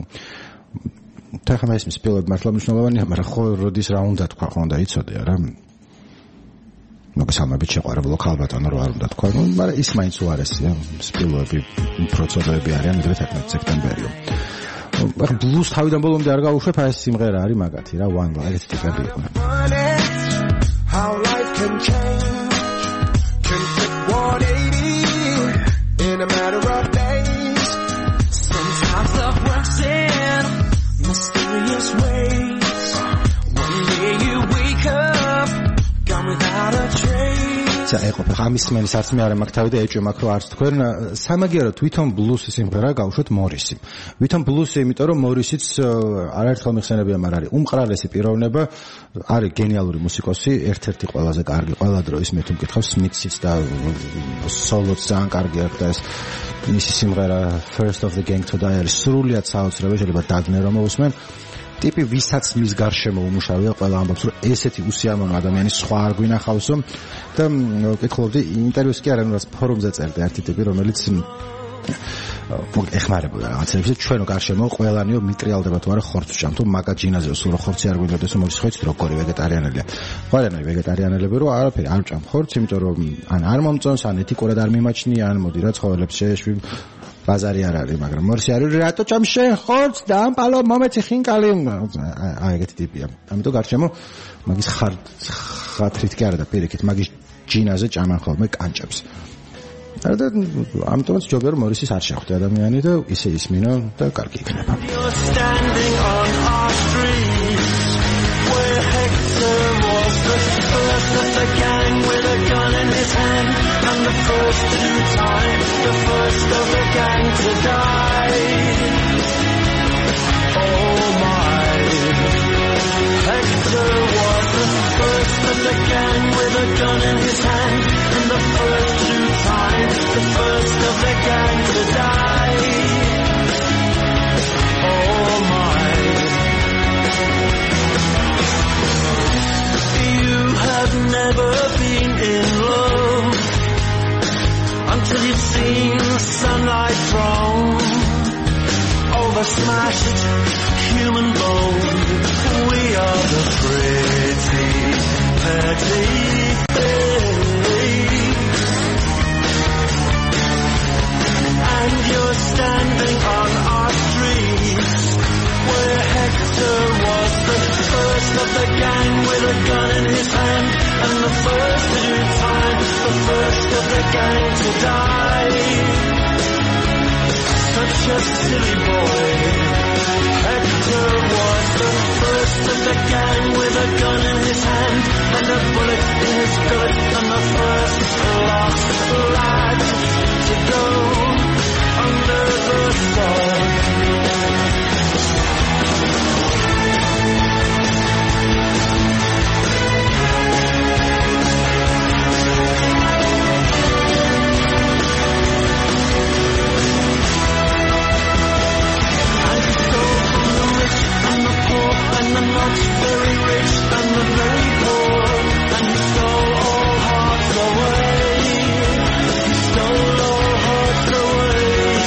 თახა ეს სპილოები მართლა მნიშვნელოვანია, მაგრამ ხო როდის რა უნდა თქვა, ხო უნდა იცოდე რა. მოგესალმებით შეყვარებულო ქალბატონო რო არ უნდა თქვა, მაგრამ ის მაინც უარესია, სპილოები უფრო ცოტაები არიან, ვიდრე 11 სექტემბერიო. ბლუს თავიდან ბოლომდე არ გავუშვებ, ეს სიმღერა არის მაგათი რა, one ეგეთი ტიპები იყვნენ. How life can change, can flip 180 in a matter of days. Sometimes love works in mysterious ways. One day you wake up, gone without a trace. ეყო ამის მენის არც მე არ მაქვს თავი და ეჭვი მაქვს რომ არც თქვენ სამაგიეროდ თვითონ ბლუსის სიმღერა გავუშვეთ მორისი. თვითონ ბლუსი, იმიტომ რომ მორისიც არაერთხელ მიხსენებია, მაგრამ არის უმყრალესი პიროვნება, არის გენიალური მუსიკოსი, ერთ-ერთი ყველაზე კარგი ყველა დროის, მე თუ მკითხავ სმითსიც და სოლოც ძალიან კარგი აქვს და ეს მისი სიმღერა First of the Gang to Die არის სრულიად საოცრები, შეიძლება დაგნე რომ მოусმენ. ტიპი, ვისაც მის გარშემო უმუშავია, ყველა ამბობს, რომ ესეთი უსიამოვნო ადამიანი სხვა არ გვინახავსო და ვკითხულობდი ინტერვიუს კი არა, რაც ფორუმზე წერდა ერთი ტიპი, რომელიც ეხმარებოდა რაღაცებს და ჩვენო გარშემო ყველანიო მიტრიალდება თუ არა ხორცს ჭამ თუ მაგა ჯინაზეო სულ ხორცი არ გვინდოდეს მოგის ხოიცით როგორი ვეგეტარიანელია ყველანი ვეგეტარიანელები რომ არაფერი არ ჭამ ხორცს იმიტომ რომ ან არ მომწონს ან ეთიკურად არ მიმაჩნია ან მოდი რა ცხოველებს შეეშვი ბაზარი არ არის მაგრამ მორსი არის რატო ჭამ შენ ხორცს და ამ პალო მომეცი ხინკალი აი ეგეთი ტიპია ამიტომ გარშემო მაგის ხათრით კი არა და პირიქით მაგის ჯინაზე ჭამან ხოლმე კანჭებს და ამიტომაც ჯობია რომ მორისის არ შეხვდე ადამიანი და ისე ისმინო და კარგი იქნება. The first of the gang to die. Oh my. You have never been in love until you've seen the sunlight from over smashed human bone. We are the pretty, petty things. And you're standing on our streets where Hector was the first of the gang with a gun in his hand and the first to do time, the first of the gang to die. Such a silly boy. Hector was the first of the gang with a gun in his hand and a bullet in his gullet and the first last lad to go under the sun. And he stole from the rich and the poor and the not very rich and the very poor, and he stole all hearts away. He stole all hearts away.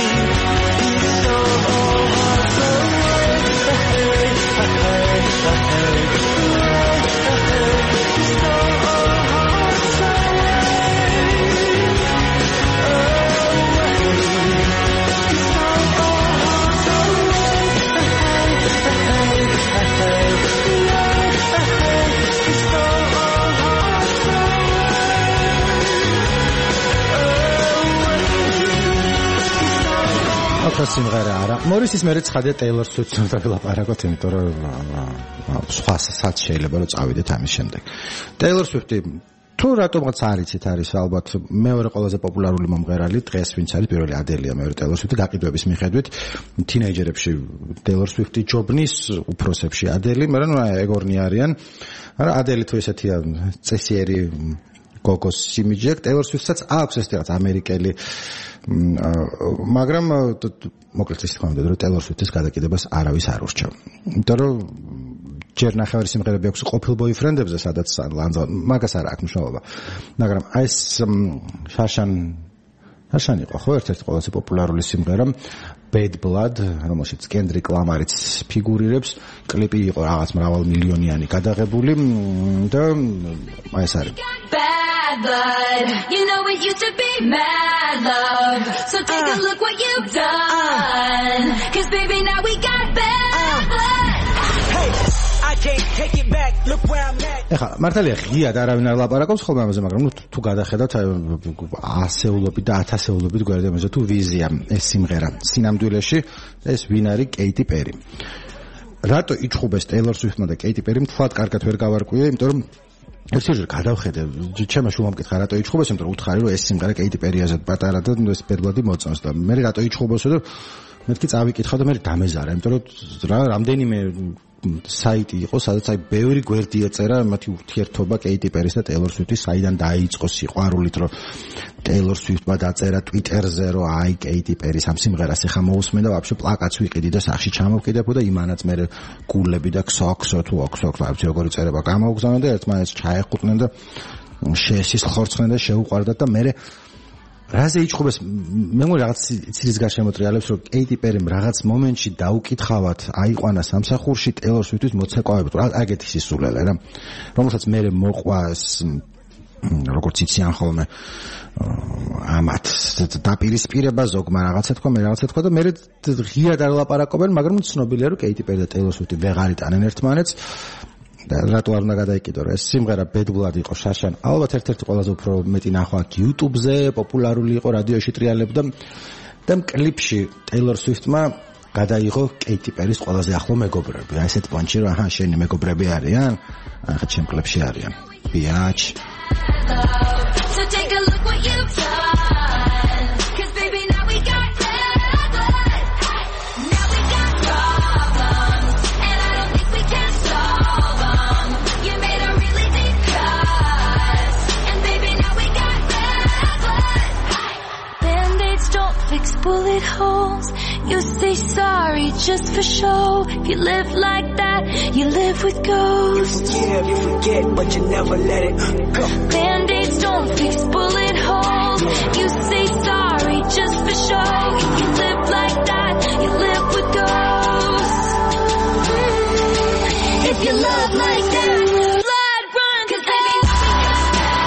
სიმღერა არა. მორისის მერე ცხადია ტეილორ სვიფტს უნდა ვილაპარაკოთ, იმიტომ რომ სხვა სად შეიძლება რომ წავიდეთ ამის შემდეგ. ტეილორ სვიფტი თუ რატომღაც არ იცით არის ალბათ მეორე ყველაზე პოპულარული მომღერალი დღეს ვინც არის პირველი ადელია მეორე ტეილორ სვიფტი გაყიდვების მიხედვით თინეიჯერებში ტეილორ სვიფტი ჯობნის უფროსებში ადელი მაგრამ ეგორნი არიან არა ადელი თუ ესეთია წესიერი გოგოს იმიჯი ტეილორ სვიფტსაც აქვს ეს რაღაც ამერიკელი მაგრამ მოკლედ ის თქვა რომ ტეილორ სვიფტის გადაკიდებას არავის არ ურჩევ იმიტომ რომ ჯერ ნახევარი სიმღერები აქვს ყოფილ ბოიფრენდებზე სადაც მაგას არ აქვს მნიშვნელობა მაგრამ აი ეს შაშანი იყო ხო ერთ-ერთი ყველაზე პოპულარული სიმღერა Bad Blood რომელშიც კენდრიკ ლამარიც ფიგურირებს კლიპი იყო რაღაც მრავალმილიონიანი გადაღებული და აი ეს არის Bad blood, you know it used to be mad love. So take a look what you've done. Cause baby now we got bad blood. Hey, I can't take it back. Look where I'm at. ეხლა მართალია ღიად არავინ არ ლაპარაკობს ხოლმე ამაზე, მაგრამ თუ გადახედავთ ასეულობით და ათასეულობით გვერდებზე თუ ვიზია ეს სიმღერა სინამდვილეში ეს ვინ არის კეიტი პერი. რატო იჩხუბეს ტეილორ სვიფტმა და კეიტი პერიმ თქვათ კარგად ვერ გავარკვიე, იმიტომ რომ ერთჯერ გადავხედე, ჩემმა შულამ მკითხა რატო იჩხუბეს, იმიტომ რომ უთხარი რომ ეს სიმღერა კეიტი პერიაზე პატარა და ეს პერბლადი მოწონს და მე რატო იჩხუბოსო და მეთქი წავიკითხა და მე დამეზარა, იმიტომ რომ რამდენიმე საიტი იყო, სადაც აი ბევრი გვერდი ეწერა მათი ურთიერთობა კეიტი პერის და ტეილორ სვიფტის, საიდან დაიწყო სიყვარულით, რომ ტეილორ სვიფტმა დაწერა ტვიტერზე, რომ აი კეიტი პერის ამ სიმღერას ეხა მოусმენ და ვაფშე პლაკატს ვიყიდი და სახში ჩამოვკიდებო და იმანაც მე გულები და ქსოქსო თუ ოქსოქს ვაფშე როგორი წერება გამოვგზავნენ და ერთმანეთს ჩაეყუყნენ და შეესის ხორცხნენ და შეუყვარდათ და მე რაზე იჭხუბეს მე მგონი რაღაც ცირის გარშემოტრიალებს რომ კეიტი პერიმ რაღაც მომენტში დაუკითხავად აიყვანა სამსახურში ტეილორ სვიფტის მოცეკვავებით აგეთი სისულელე რა რომელსაც მე მოყვა როგორც იციან ხოლმე ამათ დაპირისპირება ზოგმა რაღაცა თქვა მე რაღაცა თქვა და მე ღიად არ ლაპარაკობენ მაგრამ ცნობილია რომ კეიტი პერი და ტეილორ სვიფტი ვეღარ იტანენ ერთმანეთს და რატო არ უნდა გადაიკიდო რა ეს სიმღერა Bad Blood იყო შარშან ალბათ ერთ-ერთი ყველაზე უფრო მეტი ნახვა YouTube-ზე პოპულარული იყო რადიოში ტრიალებდა და კლიპში ტეილორ სვიფტმა გადაიღო კეიტი პერის ყველაზე ახლო მეგობრები აი ესეთ პონჩი რომ აჰა შენი მეგობრები არიან ახლა ჩემ კლიპში არიან biatch So take a look what you've done. 'Cause baby now we got now we got problems, and I don't think we can solve them. You made a really deep cut, and baby now we got Band-Aids don't fix bullet holes. You say sorry just for show. If you live like that, you live with ghosts. You forget, but you never let it go. Band-Aids don't fix bullet holes. You say sorry just for show. If you live like that, you live with ghosts. If you love like that, blood run. 'Cause baby, now we got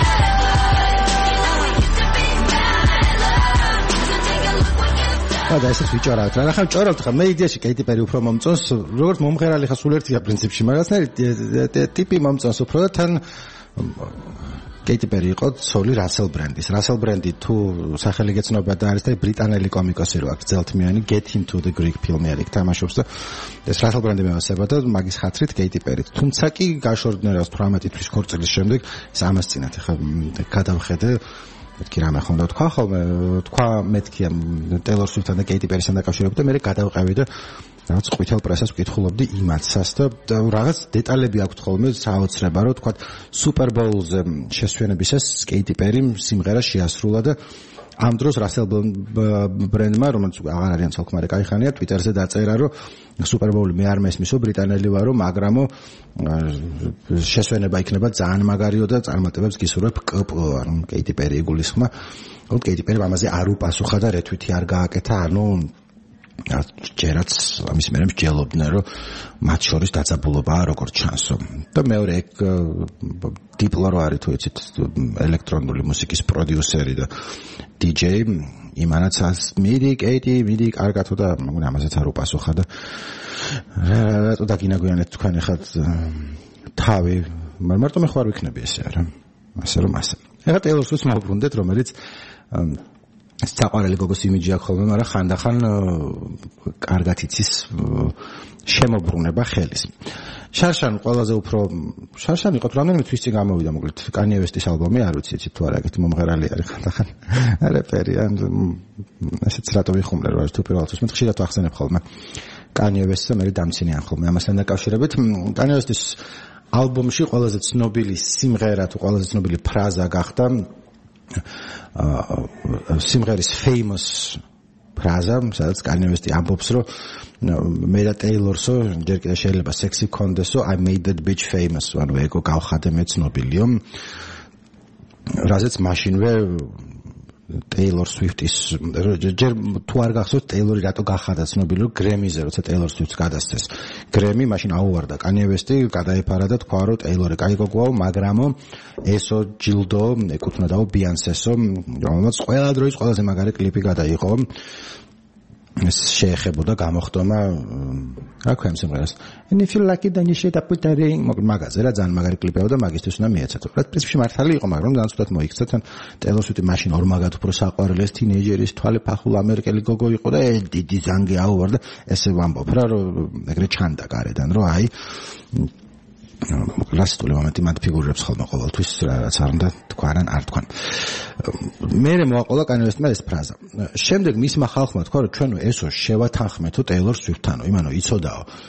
we used to be bad love. So take a look what you've done. და ესეც ვიჭარავთ რა ხა ვჭარავთ ხა მე იდეაში კეიტი პერი უფრო მომწონს როგორც მომღერალი ხა სულ ერთია პრინციპში მაგასნაირი ტიპი მომწონს უფრო და თან კეიტი პერი იყო ცოლი რასელ ბრენდის რასელ ბრენდი თუ სახელი გეცნობა და არის და ბრიტანელი კომიკოსი რო აქვს ძელთმიანი Get Him to the Greek ფილმი არის თამაშობს და ეს რასელ ბრენდი მევასება და მაგის ხათრით კეიტი პერი თუმცა კი გაშორდნენ რა 18 თვის ქორწილის შემდეგ ეს ამას წინათ ხა გადავხედე მეთქი რამე ხონდა თქვა ხოლმე თქვა მეთქი ტეილორ სვიფტთან და კეიტი პერისთან დაკავშირებით და მე გადავყევი და რაც ყვითელ პრესას ვკითხულობდი იმაცას და რაღაც დეტალები აქვს ხოლმე საოცრება რომ თქვა სუპერ ბოულზე შესვენებისას კეიტი პერიმ სიმღერა შეასრულა და ამ დროს რასელ ბრენდმა რომელიც აღარ არიან ცალკმარი кайხანია ტვიტერზე დაწერა რომ სუპერ ბოული მე არ მესმისო ბრიტანელი ვარო მაგრამო შესვენება იქნება ძალიან მაგარიო და წარმატებებს გისურვებ ანუ კეიტი პერი იგულისხმა რომ კეიტი პერიმ ამაზე არ უპასუხა და რეთვითი არ გააკეთა ანუ ჯერაც ამის მერე მსჯელობდნენ რომ მათ შორის დაძაბულობაა როგორც ჩანსო და მეორე ეგ დიპლო რო არის თუ იცით ელექტრონული მუსიკის პროდიუსერი და DJ იმანაც მიდი კეიტი მიდი კარგათო და ამაზეც არ უპასუხა და რატო დაგინაგვიანეთ თქვენ ეხლა თავი მარტო მე ხარ ვიქნები ესე არა ასე რომ ასე ეხლა ტეილორ სვიფტს მოვბრუნდეთ რომელიც საყვარელი გოგოს იმიჯი აქვს ხოლმე, მაგრამ ხანდახან კარგად იცის შემოbrunება ხელის. შარშან ყველაზე უფრო შარშან იყო რამდენიმე თვის წინ გამოვიდა მოკლედ კანიე ვესტის ალბომი, არ ვიცი იცით თუ არა, ეგეთი მომღერალი არის ხანდახან. რეპერი ან ესეც რატო ვიხუმლე რა თუ პირველად უსმენთ ხშირად ვახსენებ ხოლმე. კანიე ვესტს და მე დამცინიან ხოლმე ამასთან დაკავშირებით. კანიე ვესტის ალბომში ყველაზე ცნობილი სიმღერა თუ ყველაზე ცნობილი ფრაზა გახდა სიმღერის famous ფრაზა, სადაც კანიე ვესტი ამბობს, რომ მე და ტეილორსო ჯერ კიდევ შეიძლება სექსი კონდესო, I made that bitch famous, ანუ ეგო გავხადე მე ცნობილიო. რაზეც მაშინვე ტეილორ სვიფტის ჯერ თუ არ გახსოვთ ტეილორი რატო გახადა ცნობილი, რომ გრემიზე როცა ტეილორ სვიფტს გადასცეს გრემი, მაშინ აუვარდა კანიე ვესტი, გადაეფარა და თქვა, რომ ტეილორი კაი გოგოაო, მაგრამო ესო ჯილდო ეკუთვნოდაო ბიანსესო, რომელმაც ყველა დროის ყველაზე მაგარი კლიპი გადაიღო. ეს შეეხებოდა გამოხდომა აქვე ამ სიმღერას. And if you like it then you should put that in მაგაზე რა ძალიან მაგარი კლიპია და მაგისთვის უნდა მიეცადო. რა პრინციპში მართალი იყო, მაგრამ ძალიან ცუდად მოიქცა თან ტეილორ სვიფტი მაშინ ორმაგად უფრო საყვარელი ეს თინეიჯერის თვალე ფახულ ამერიკელი გოგო იყო და დიდი ზანგი აუვარდა ესე ვამბობ რა რომ ეგრე ჩანდა გარედან რომ აი კლასიკური მომენტი მათ ფიგურებს ხოლმე ყოველთვის რაც არ უნდა თქვან არ თქვან. მე მოაყოლა კანიე ვესტმა ეს ფრაზა. შემდეგ მისმა ხალხმა თქვა რომ ჩვენო ესო შევათანხმეთო ტეილორ სვიფტთანო, იმანო იცოდაო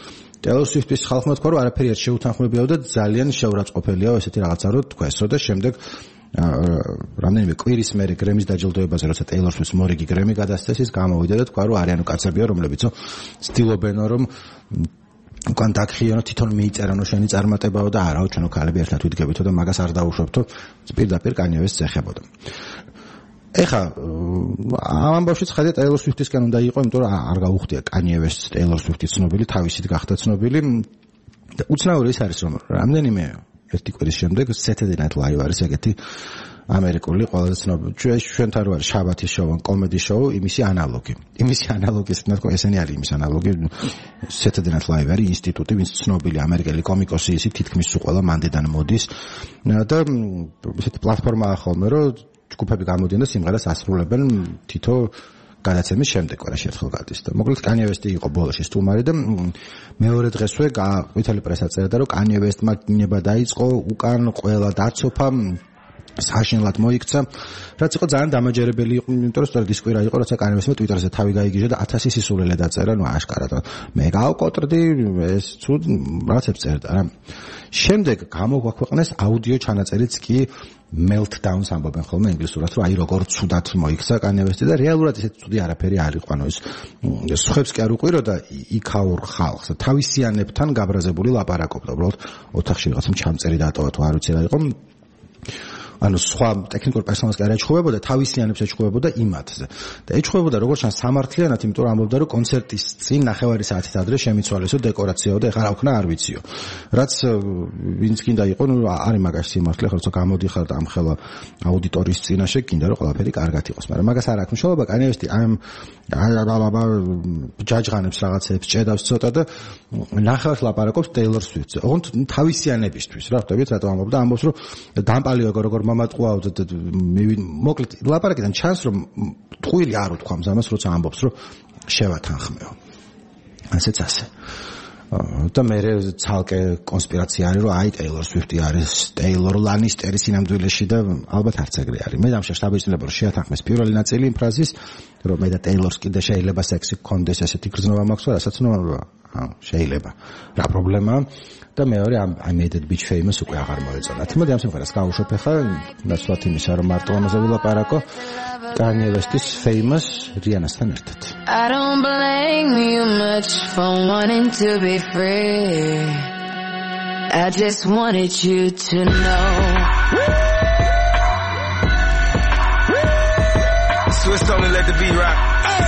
Taylor Swift-ის ხალხმა თქვა, რომ არაფერი არ შეუთანხმებიაო და ძალიან შეურაცხყოფელიაო ესეთი რაღაცა რომ თქვესო და შემდეგ რამდენიმე კვირის მერე გრემის დაჯილდოებაზე, როცა Taylor Swift-ს მორიგი გრემი გადასცეს, ის გამოვიდა და თქვა, რომ არიანო კაცებია, რომლებიც ცდილობენო რომ უკან დაგხიენო თვითონ მიიწერანო შენი წარმატებაო და არაო ჩვენო ქალები ერთად ვიდგებითო და მაგას არ დაუშვებთო პირდაპირ Kanye West-ს ეხებოდა. ეხა ამ ამბავშიც ხედა Taylor Swift-ისგან უნდა იყო, იმიტომ რომ არ გაუხდია Kanye West-ს Taylor Swift-ის ცნობილი, თავისით გახდა ცნობილი და უცნაური ის არის, რომ რამდენიმე ერთი კვირის შემდეგ Saturday Night Live არის ეგეთი ამერიკული ყველაზე ცნობილი ჩვენთან რო არის შაბათის შოუ ან კომედი შოუ, იმისი ანალოგი. იმისი ანალოგი, ისე თქო, ესენი არის იმის ანალოგი. Saturday Night Live არის ინსტიტუტი, ვინც ცნობილი ამერიკელი კომიკოსი, ისი თითქმის ყველა მანდიდან მოდის და ესეთი პლატფორმაა ხოლმე, რომ ჯგუფები გამოდიან და სიმღერას ასრულებენ თითო გადაცემის შემდეგ ყველაში ერთხელ გადის და მოკლედ Kanye West იყო ბოლოში სტუმარი და მეორე დღესვე ვითელი პრესა წერდა, რომ Kanye West-მა დინება დაიწყო, უკან ყველა დაცოფა საშინლად მოიქცა, რაც იყო ძალიან დამაჯერებელი იყო, იმიტომ რომ სწორედ ის კვირა იყო, როცა Kanye West-მა Twitter-ზე თავი გაიგიჟა და 1000 სისულელე დაწერა, ნუ აშკარად მე გავკოტრდი, ეს ცუდ რაღაცებს წერდა რა. შემდეგ გამოგვაქვეყნეს აუდიო ჩანაწერიც კი meltdowns ამბობენ ხოლმე ინგლისურად, რომ აი როგორ ცუდად მოიქცა Kanye West-ი და რეალურად ესეც ცუდი არაფერი არ იყო, ანუ ეს სხვებს კი არ უყვიროდა იქაურ ხალხს, თავისიანებთან გაბრაზებული ლაპარაკობდა, უბრალოდ ოთახში რაღაცა ჩამწერი დატოვა თუ არ ვიცი რა იყო. ანუ სხვა ტექნიკურ პერსონალს კი არ ეჩხუბებოდა, თავისიანებს ეჩხუბებოდა იმათზე. და ეჩხუბებოდა როგორც ჩანს სამართლიანად, იმიტომ რომ ამბობდა, რომ კონცერტის წინ 9 საათით ადრე შემიცვალესო დეკორაციაო და ეხლა რა ვქნა არ ვიციო. რაც ვინც გინდა იყო, ნუ არის მაგაში სიმართლე, ხო, როცა გამოდიხარ და ამ ხელა აუდიტორიის წინაშე გინდა რომ ყველაფერი კარგად იყოს, მაგრამ მაგას არ აქვს მნიშვნელობა. Kanye West-ი ამ ჯაჯღანებს რაღაცებს ჭედავს ცოტა და ნახევარს ლაპარაკობს Taylor Swift-ზე. ოღონდ თავისიანებისთვის რა ხვდებით, რატომ ამბობდა, ამბობს რომ დამპალია როგორ მომატყუაო და მოკლედ ლაპარაკიდან ჩანს რომ ტყუილი არ უთქვამს ამას, როცა ამბობს რომ შევათანხმეო. ასეც ასე. და მე ცალკე კონსპირაცია არის, რომ აი Taylor Swift-ი არის Taylor Lannister-ის ინამდვილეში და ალბათ არც ეგრე არის. მე დამშა შტაბეჭდილება რომ შეათანხმეს პირველი ნაწილი იმ ფრაზის, რომ მე და Taylor-ს კიდე შეიძლება სექსი გქონდეს, ესეთი გრძნობა მაქვს, რასაც ნუ შეიძლება. რა პრობლემაა? და მეორე I made that bitch famous უკვე აღარ მოეწონათ. მოდი ამ სიმღერას გავუშვებ ახლა, ნაცვლად იმისა რომ მარტო ამაზე ვილაპარაკო. Kanye West-ის famous Rihanna-სთან ერთად. I don't blame you much for wanting to be free. I just wanted you to know. Swiss only let the beat rock.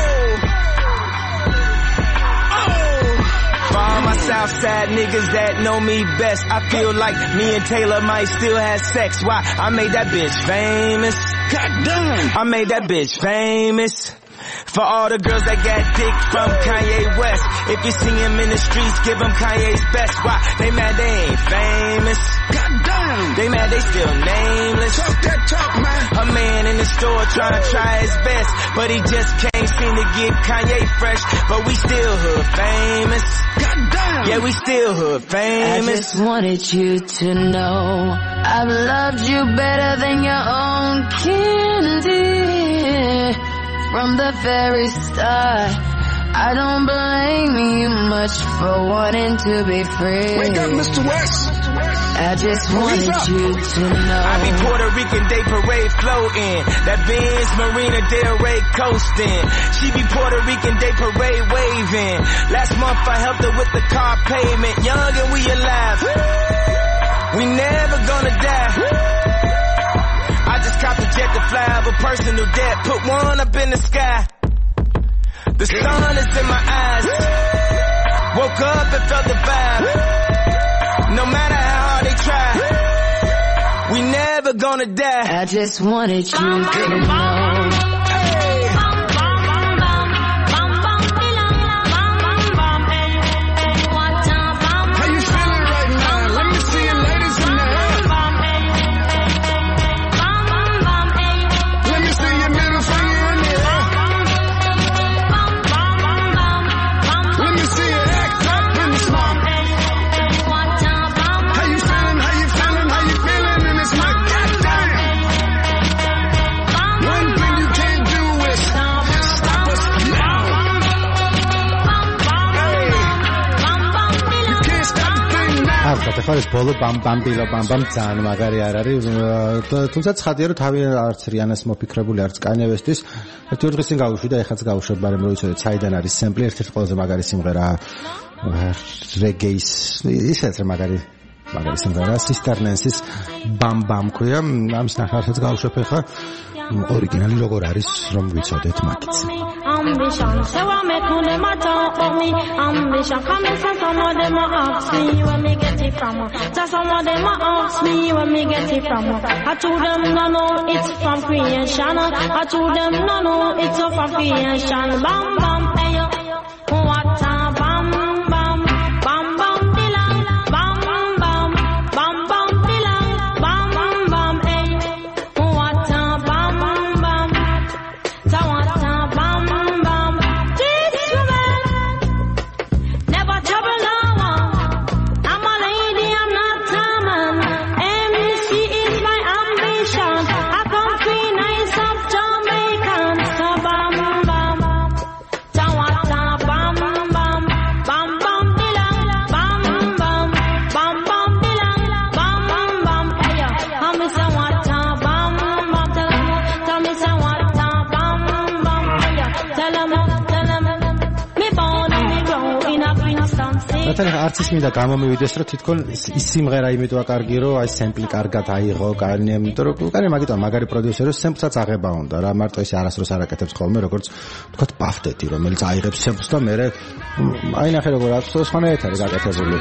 Southside niggas that know me best, I feel like me and Taylor might still have sex. Why? I made that bitch famous. God damn. I made that bitch famous. For all the girls that got dick from Kanye West, if you see him in the streets, give him Kanye's best. Why? They mad they ain't famous. God damn. They mad they still nameless. Talk that talk, man. A man in the store trying to try his best, but he just can't seem to get Kanye fresh. But we still hood famous. God damn. Yeah, we still hood famous. I just wanted you to know I've loved you better than your own candy. From the very start, I don't blame you much for wanting to be free. Wake up, Mr. West. I just wanted you to know. I be Puerto Rican Day Parade floating, that Benz Marina Del Rey coasting. She be Puerto Rican Day Parade waving. Last month I helped her with the car payment. Young and we alive. We never gonna die. I just copped a jet to fly over personal debt. Put one up in the sky. The sun is in my eyes. Woke up and felt the vibe. No matter how hard they try, we never gonna die. I just wanted you to know. One thing you can't გითხრათ ახლა ეს ბოლო ბამბამბილა ბამბამ ძალიან მაგარი არ არის თუმცა ცხადია რომ თავი არც რიანას მოფიქრებული არც კანიე ვესტის ერთი ორი დღის წინ გავუშვი და ეხაც გავუშვებ მაგრამ რო იცოდეთ საიდან არის სემპლი ერთ-ერთი ყველაზე მაგარი სიმღერა რეგეის ისეთ მაგარი სიმღერა Sister Nancy-ს ბამბამ ქვია ამის ნახარსაც გავუშვებ ახლა ორიგინალი როგორ არის რომ ვიცოდეთ მაგიც Ambition, so I make on them a talk about me. Ambition, coming from some of them a ask me where me get it from. So some of them a ask me where me get it from. I told them no, it's from creation. I told them no, it's from creation. Bam bam, hey what a bam bam, bam bam dilang, bam bam, bam bam dilang, bam bam, hey what a bam bam, so what a bam. არც ის მინდა გამომივიდეს რომ თითქონ ის სიმღერა იმიტომ აკარგი რომ აი სემპლი კარგად აიღო კანია იმიტომ რომ კანია მაგიტო მაგარი პროდიუსერი სემპლსაც აღება უნდა რა მარტო ის არასდროს არ აკეთებს ხოლმე როგორც თქვა პაფტეთი რომელიც აიღებს სემპლს და მე აი ნახე როგორ აქვს სხვანაირად არის გაკეთებული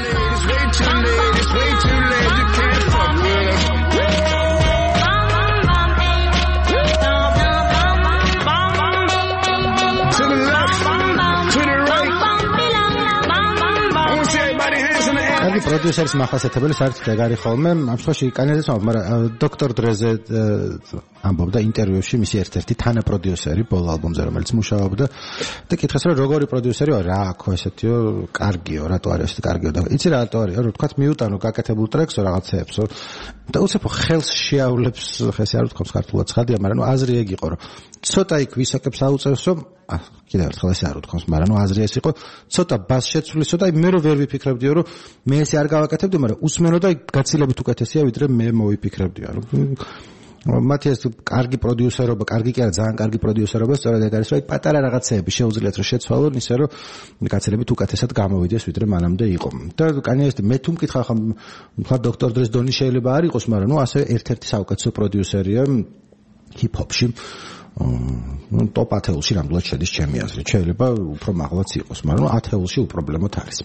პროდიუსერის მახასიათებელი საერთოდ ეგარი ხოლმე ამ შემთხვევაში კანიაძეც ამბობ მაგრამ დოქტორ დრეზე ამბობდა ინტერვიუში მისი ერთ-ერთი თანაპროდიუსერი ბოლო ალბომზე რომელიც მუშაობდა და კითხეს რომ როგორი პროდიუსერიო რა აქო ესეთიო კარგიო რატო არის ესეთი კარგიო და იცი რა რატო არის რომ თქვა მიუტანო გაკეთებულ ტრექსო რაღაცეებსო და უცებ ხელს შეავლებს ხესი არ ვთქვამს ქართულად ცხადია მაგრამ ნუ აზრი ეგ იყო რომ ცოტა იქ ვისაკებს აუწევს რომ კიდევ ერთხელ ესე არ ვთქვამს მაგრამ ნუ აზრი ეს იყო ცოტა ბას შეცვლისო და მე რო ვერ ვიფიქრებდიო რომ მე ესე არ გავაკეთებდი მაგრამ უსმენო და გაცილებით უკეთესია ვიდრე მე მოვიფიქრებდია რომ მათი ეს კარგი პროდიუსერობა, კარგი კი არა, ძალიან კარგი პროდიუსერობა, სწორედ ეგ არის, რომ აი პატარა რაღაცეები შეუძლიათ რომ შეცვალონ ისე რომ გაცილებით უკეთესად გამოვიდეს, ვიდრე მანამდე იყო. და კანიეს მე თუ მკითხა ხა დოქტორ დრეს დონი შეიძლება არ იყოს, მაგრამ ნუ ასე ერთ-ერთი საუკეთესო პროდიუსერია ჰიპ-ჰოპში. ტოპ 10-ში ნამდვილად შედის ჩემი აზრით. შეიძლება უფრო მაღლაც იყოს, მაგრამ 10-ში უპრობლემოდ არის.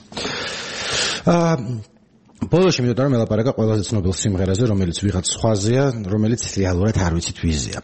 ბოლოში მინდა რომ ელაპარაკა ყველაზე ცნობილ სიმღერაზე, რომელიც ვიღაც სხვაზეა, რომელიც რეალურად არ ვიცით ვიზია.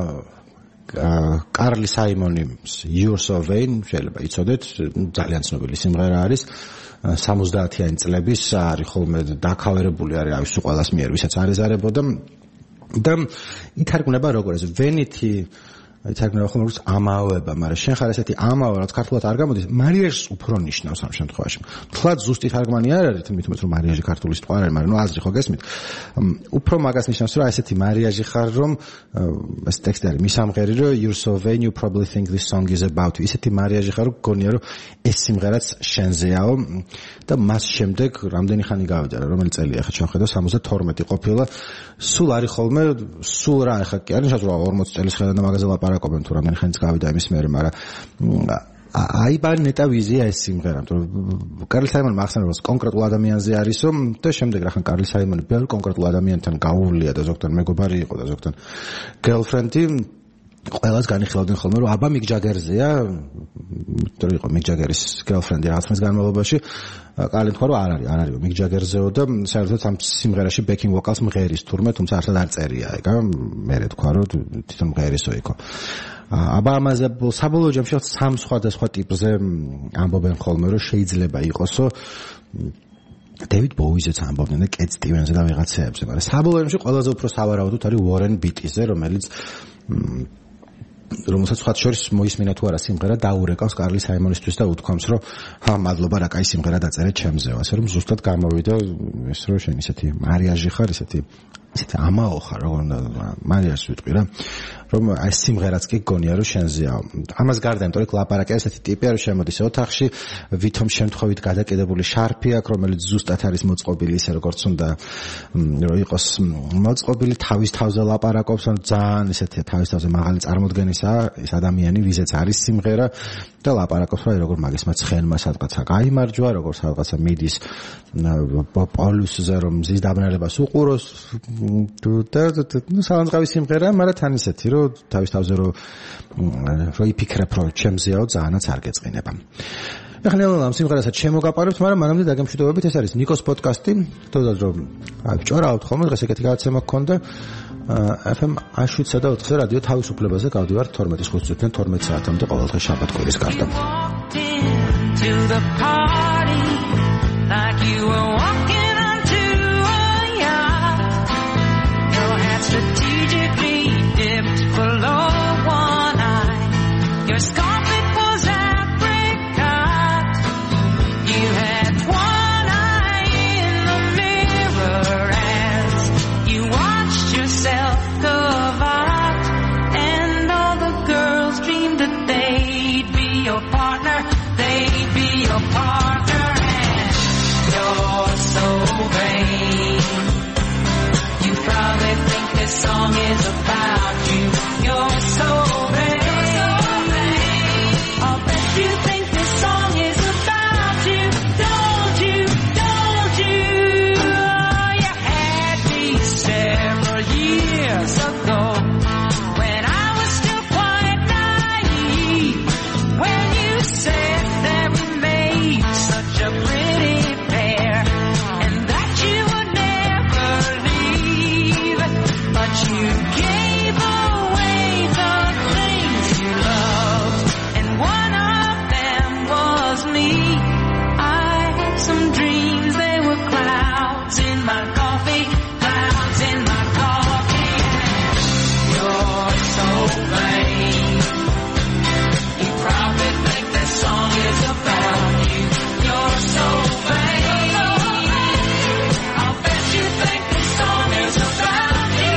კარლი საიმონის You're So Vain, შეიძლება იცოდეთ, ძალიან ცნობილი სიმღერა არის. 70-იანი წლების არის ხოლმე დაკავერებული არის აი სულ ყველას მიერ, ვისაც არ ეზარებოდა და ითარგმნება როგორც Vanity ითარგმნება ხოლმე როგორც ამაოება, მაგრამ შენ ხარ ესეთი ამაო, რაც ქართულად არ გამოდის, მარიაჟს უფრო ნიშნავს ამ შემთხვევაში. თლად ზუსტი თარგმანი არ არის, თუმცა რომ მარიაჟი ქართული სიტყვა არ არის, მაგრამ ნუ აზრი ხო გესმით. უფრო მაგას ნიშნავს, რომ ესეთი მარიაჟი ხარ, რომ ეს ტექსტი არის მისამღერი, რომ You're so vain, you probably think this song is about you. ესეთი მარიაჟი ხარ, რომ გონია, რომ ეს სიმღერაც შენზეაო და მას შემდეგ რამდენი ხანი გავიდა, რომელი წელია ხა ჩავხედო 72 ყოფილა. სულ არის ხოლმე, სულ რა ხა კი არის, შეიძლება 40 წელის ხედავ და მაგაზე ლაპარაკობენ თუ რამდენი ხანიც გავიდა იმის მერე, მაგრამ აი ბარ ნეტა ვიზია ეს სიმღერა, რომ კარლ საიმონი მახსენებს რომ კონკრეტულ ადამიანზე არისო და შემდეგ რახან კარლ საიმონი ბევრ კონკრეტულ ადამიანთან გაუვლია და ზოგადად მეგობარი იყო და ზოგადად გერლფრენდი ყველას განიხილავდნენ ხოლმე რომ აბა მიკ ჯაგერზეა, იმიტომ იყო მიკ ჯაგერის გერლფრენდი რაღაც ხნის განმავლობაში კალი თქვა რომ არ არის მიკ ჯაგერზეო და საერთოდ ამ სიმღერაში ბექინგ ვოკალს მღერის თურმე, თუმცა არც არ წერია ეგა, მე თქვა რომ თვითონ მღერისო იყო. აბა ამაზე საბოლოო ჯამში სამ სხვადასხვა ტიპზე ამბობენ ხოლმე რომ შეიძლება იყოსო დევიდ ბოუიზეც ამბობდნენ და კეტ სტივენსზე და ვიღაცეებზე, მაგრამ საბოლოო ჯამში ყველაზე უფრო სავარაუდოდ არის უორენ ბიტიზე, რომელიც რომელსაც სხვა შორის მოისმინა თუ არა სიმღერა დაურეკავს კარლი საიმონისთვის და უთქვამს რომ მადლობა რა კაი სიმღერა დაწერე ჩემზე, ასე რომ ზუსტად გამოვიდა ეს რომ შენ ისეთი მარიაჟი ხარ, ისეთი ისეთი ამაო ხარ, როგორ უნდა მარიას ვიტყვი რა. რომ აი სიმღერაც კი გონია რომ შენზეა. ამას გარდა, იმიტომ რომ ლაპარაკი ესეთი ტიპია, რომ შემოდის ოთახში, ვითომ შემთხვევით გადაკიდებული შარფი აქვს, რომელიც ზუსტად არის მოწყობილი ისე როგორც უნდა რომ იყოს მოწყობილი, თავის თავზე ლაპარაკობს, ან ძალიან ისეთი თავის თავზე მაღალი წარმოდგენისაა ეს ადამიანი, ვიზეც არის სიმღერა და ლაპარაკობს რა როგორ მაგისმა ცხენმა სადღაცა გაიმარჯვა, როგორ სადღაცა მიდის პოლუსზე რომ მზის დაბნელებას უყუროს და ნუ სალანძღავი სიმღერა, მაგრამ თან ისეთი რომ თავის თავზე რომ იფიქრებ რომ ჩემზეაო ძალიანაც არ გეწყინება. ახლა ამ სიმღერასაც შემოგაპარებთ, მაგრამ მანამდე დაგემშვიდობებით, ეს არის ნიკოს პოდკასტი. თუნდაც რომ ვჭორავთ ხოლმე, დღეს ეგეთი გადაცემა გქონდა. FM 7-სა და 4-ზე რადიო თავისუფლებაზე გავდივარ 12-5 წუთიდან 12 საათამდე ყოველდღე შაბათ-კვირის გარდა. Like you were walking onto a yacht. Your hat strategically dipped below one eye. Your scarlet was apricot. You had one eye in the mirror as you watched yourself carve out. And all the girls dreamed that they'd be your partner. They'd be your partner. You're so vain. You probably think this song is about you. You're so vain. I'll bet you think this song is about you. Don't you? Don't you? You had me several years ago when I was still quite naive. When you said that we made such a pretty you gave away the things you loved, and one of them was me. I had some dreams, they were clouds in my coffee, clouds in my coffee. You're so vain. You probably think this song is about you. You're so vain. I'll bet you think this song is about you.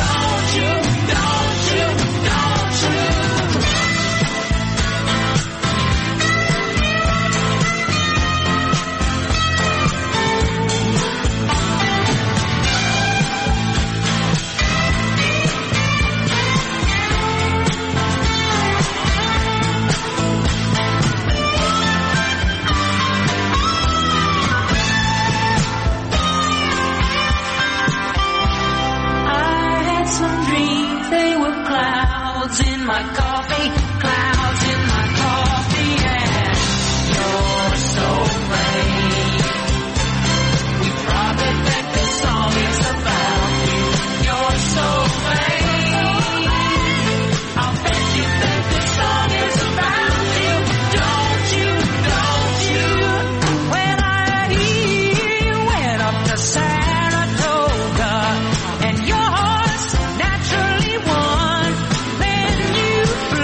In my coffee, clouds in my coffee, and you're so vain. You probably think this song is about you. You're so vain. I'll bet you think this song is about you. Don't you? Don't you? When I hear you went up to Saratoga and your horse naturally won.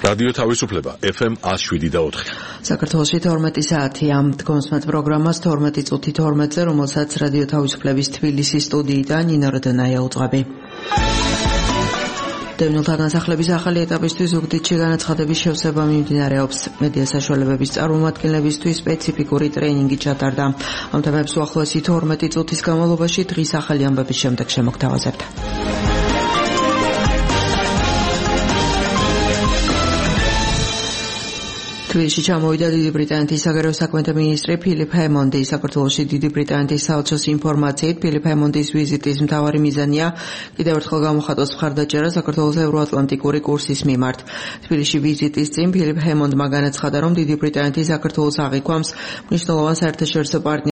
რადიო თავისუფლება FM 107.4. საქართველოში 12 საათია. დგომს მათ პროგრამას 12 წუთი 12-ზე, რომელსაც რადიო თავისუფლების თბილისის სტუდიიდან ნინო როდონაია უძღვები. დევნილთა განსახლების ახალი ეტაპისთვის ზუგდიდში განაცხადების შევსება მიმდინარეობს. მედია საშუალებების წარმომადგენლებისთვის სპეციფიკური ტრეინინგი ჩატარდა. ამ თემებს უახლოესი 12 წუთის განმავლობაში დღის ახალი ამბების შემდეგ შემოგთავაზებთ. თბილისში ჩამოვიდა დიდი ბრიტანეთის საგარეო საქმეთა მინისტრი ფილიპ ჰემონდი. საქართველოში დიდი ბრიტანეთის საელჩოს ინფორმაციით ფილიპ ჰემონდის ვიზიტის მთავარი მიზანია კიდევ ერთხელ გამოხატოს მხარდაჭერა საქართველოს ევროატლანტიკური კურსის მიმართ. თბილისში ვიზიტის წინ ფილიპ ჰემონდმა განაცხადა, რომ დიდი ბრიტანეთი საქართველოს აღიქვამს მნიშვნელოვან საერთაშორისო პარტნიორ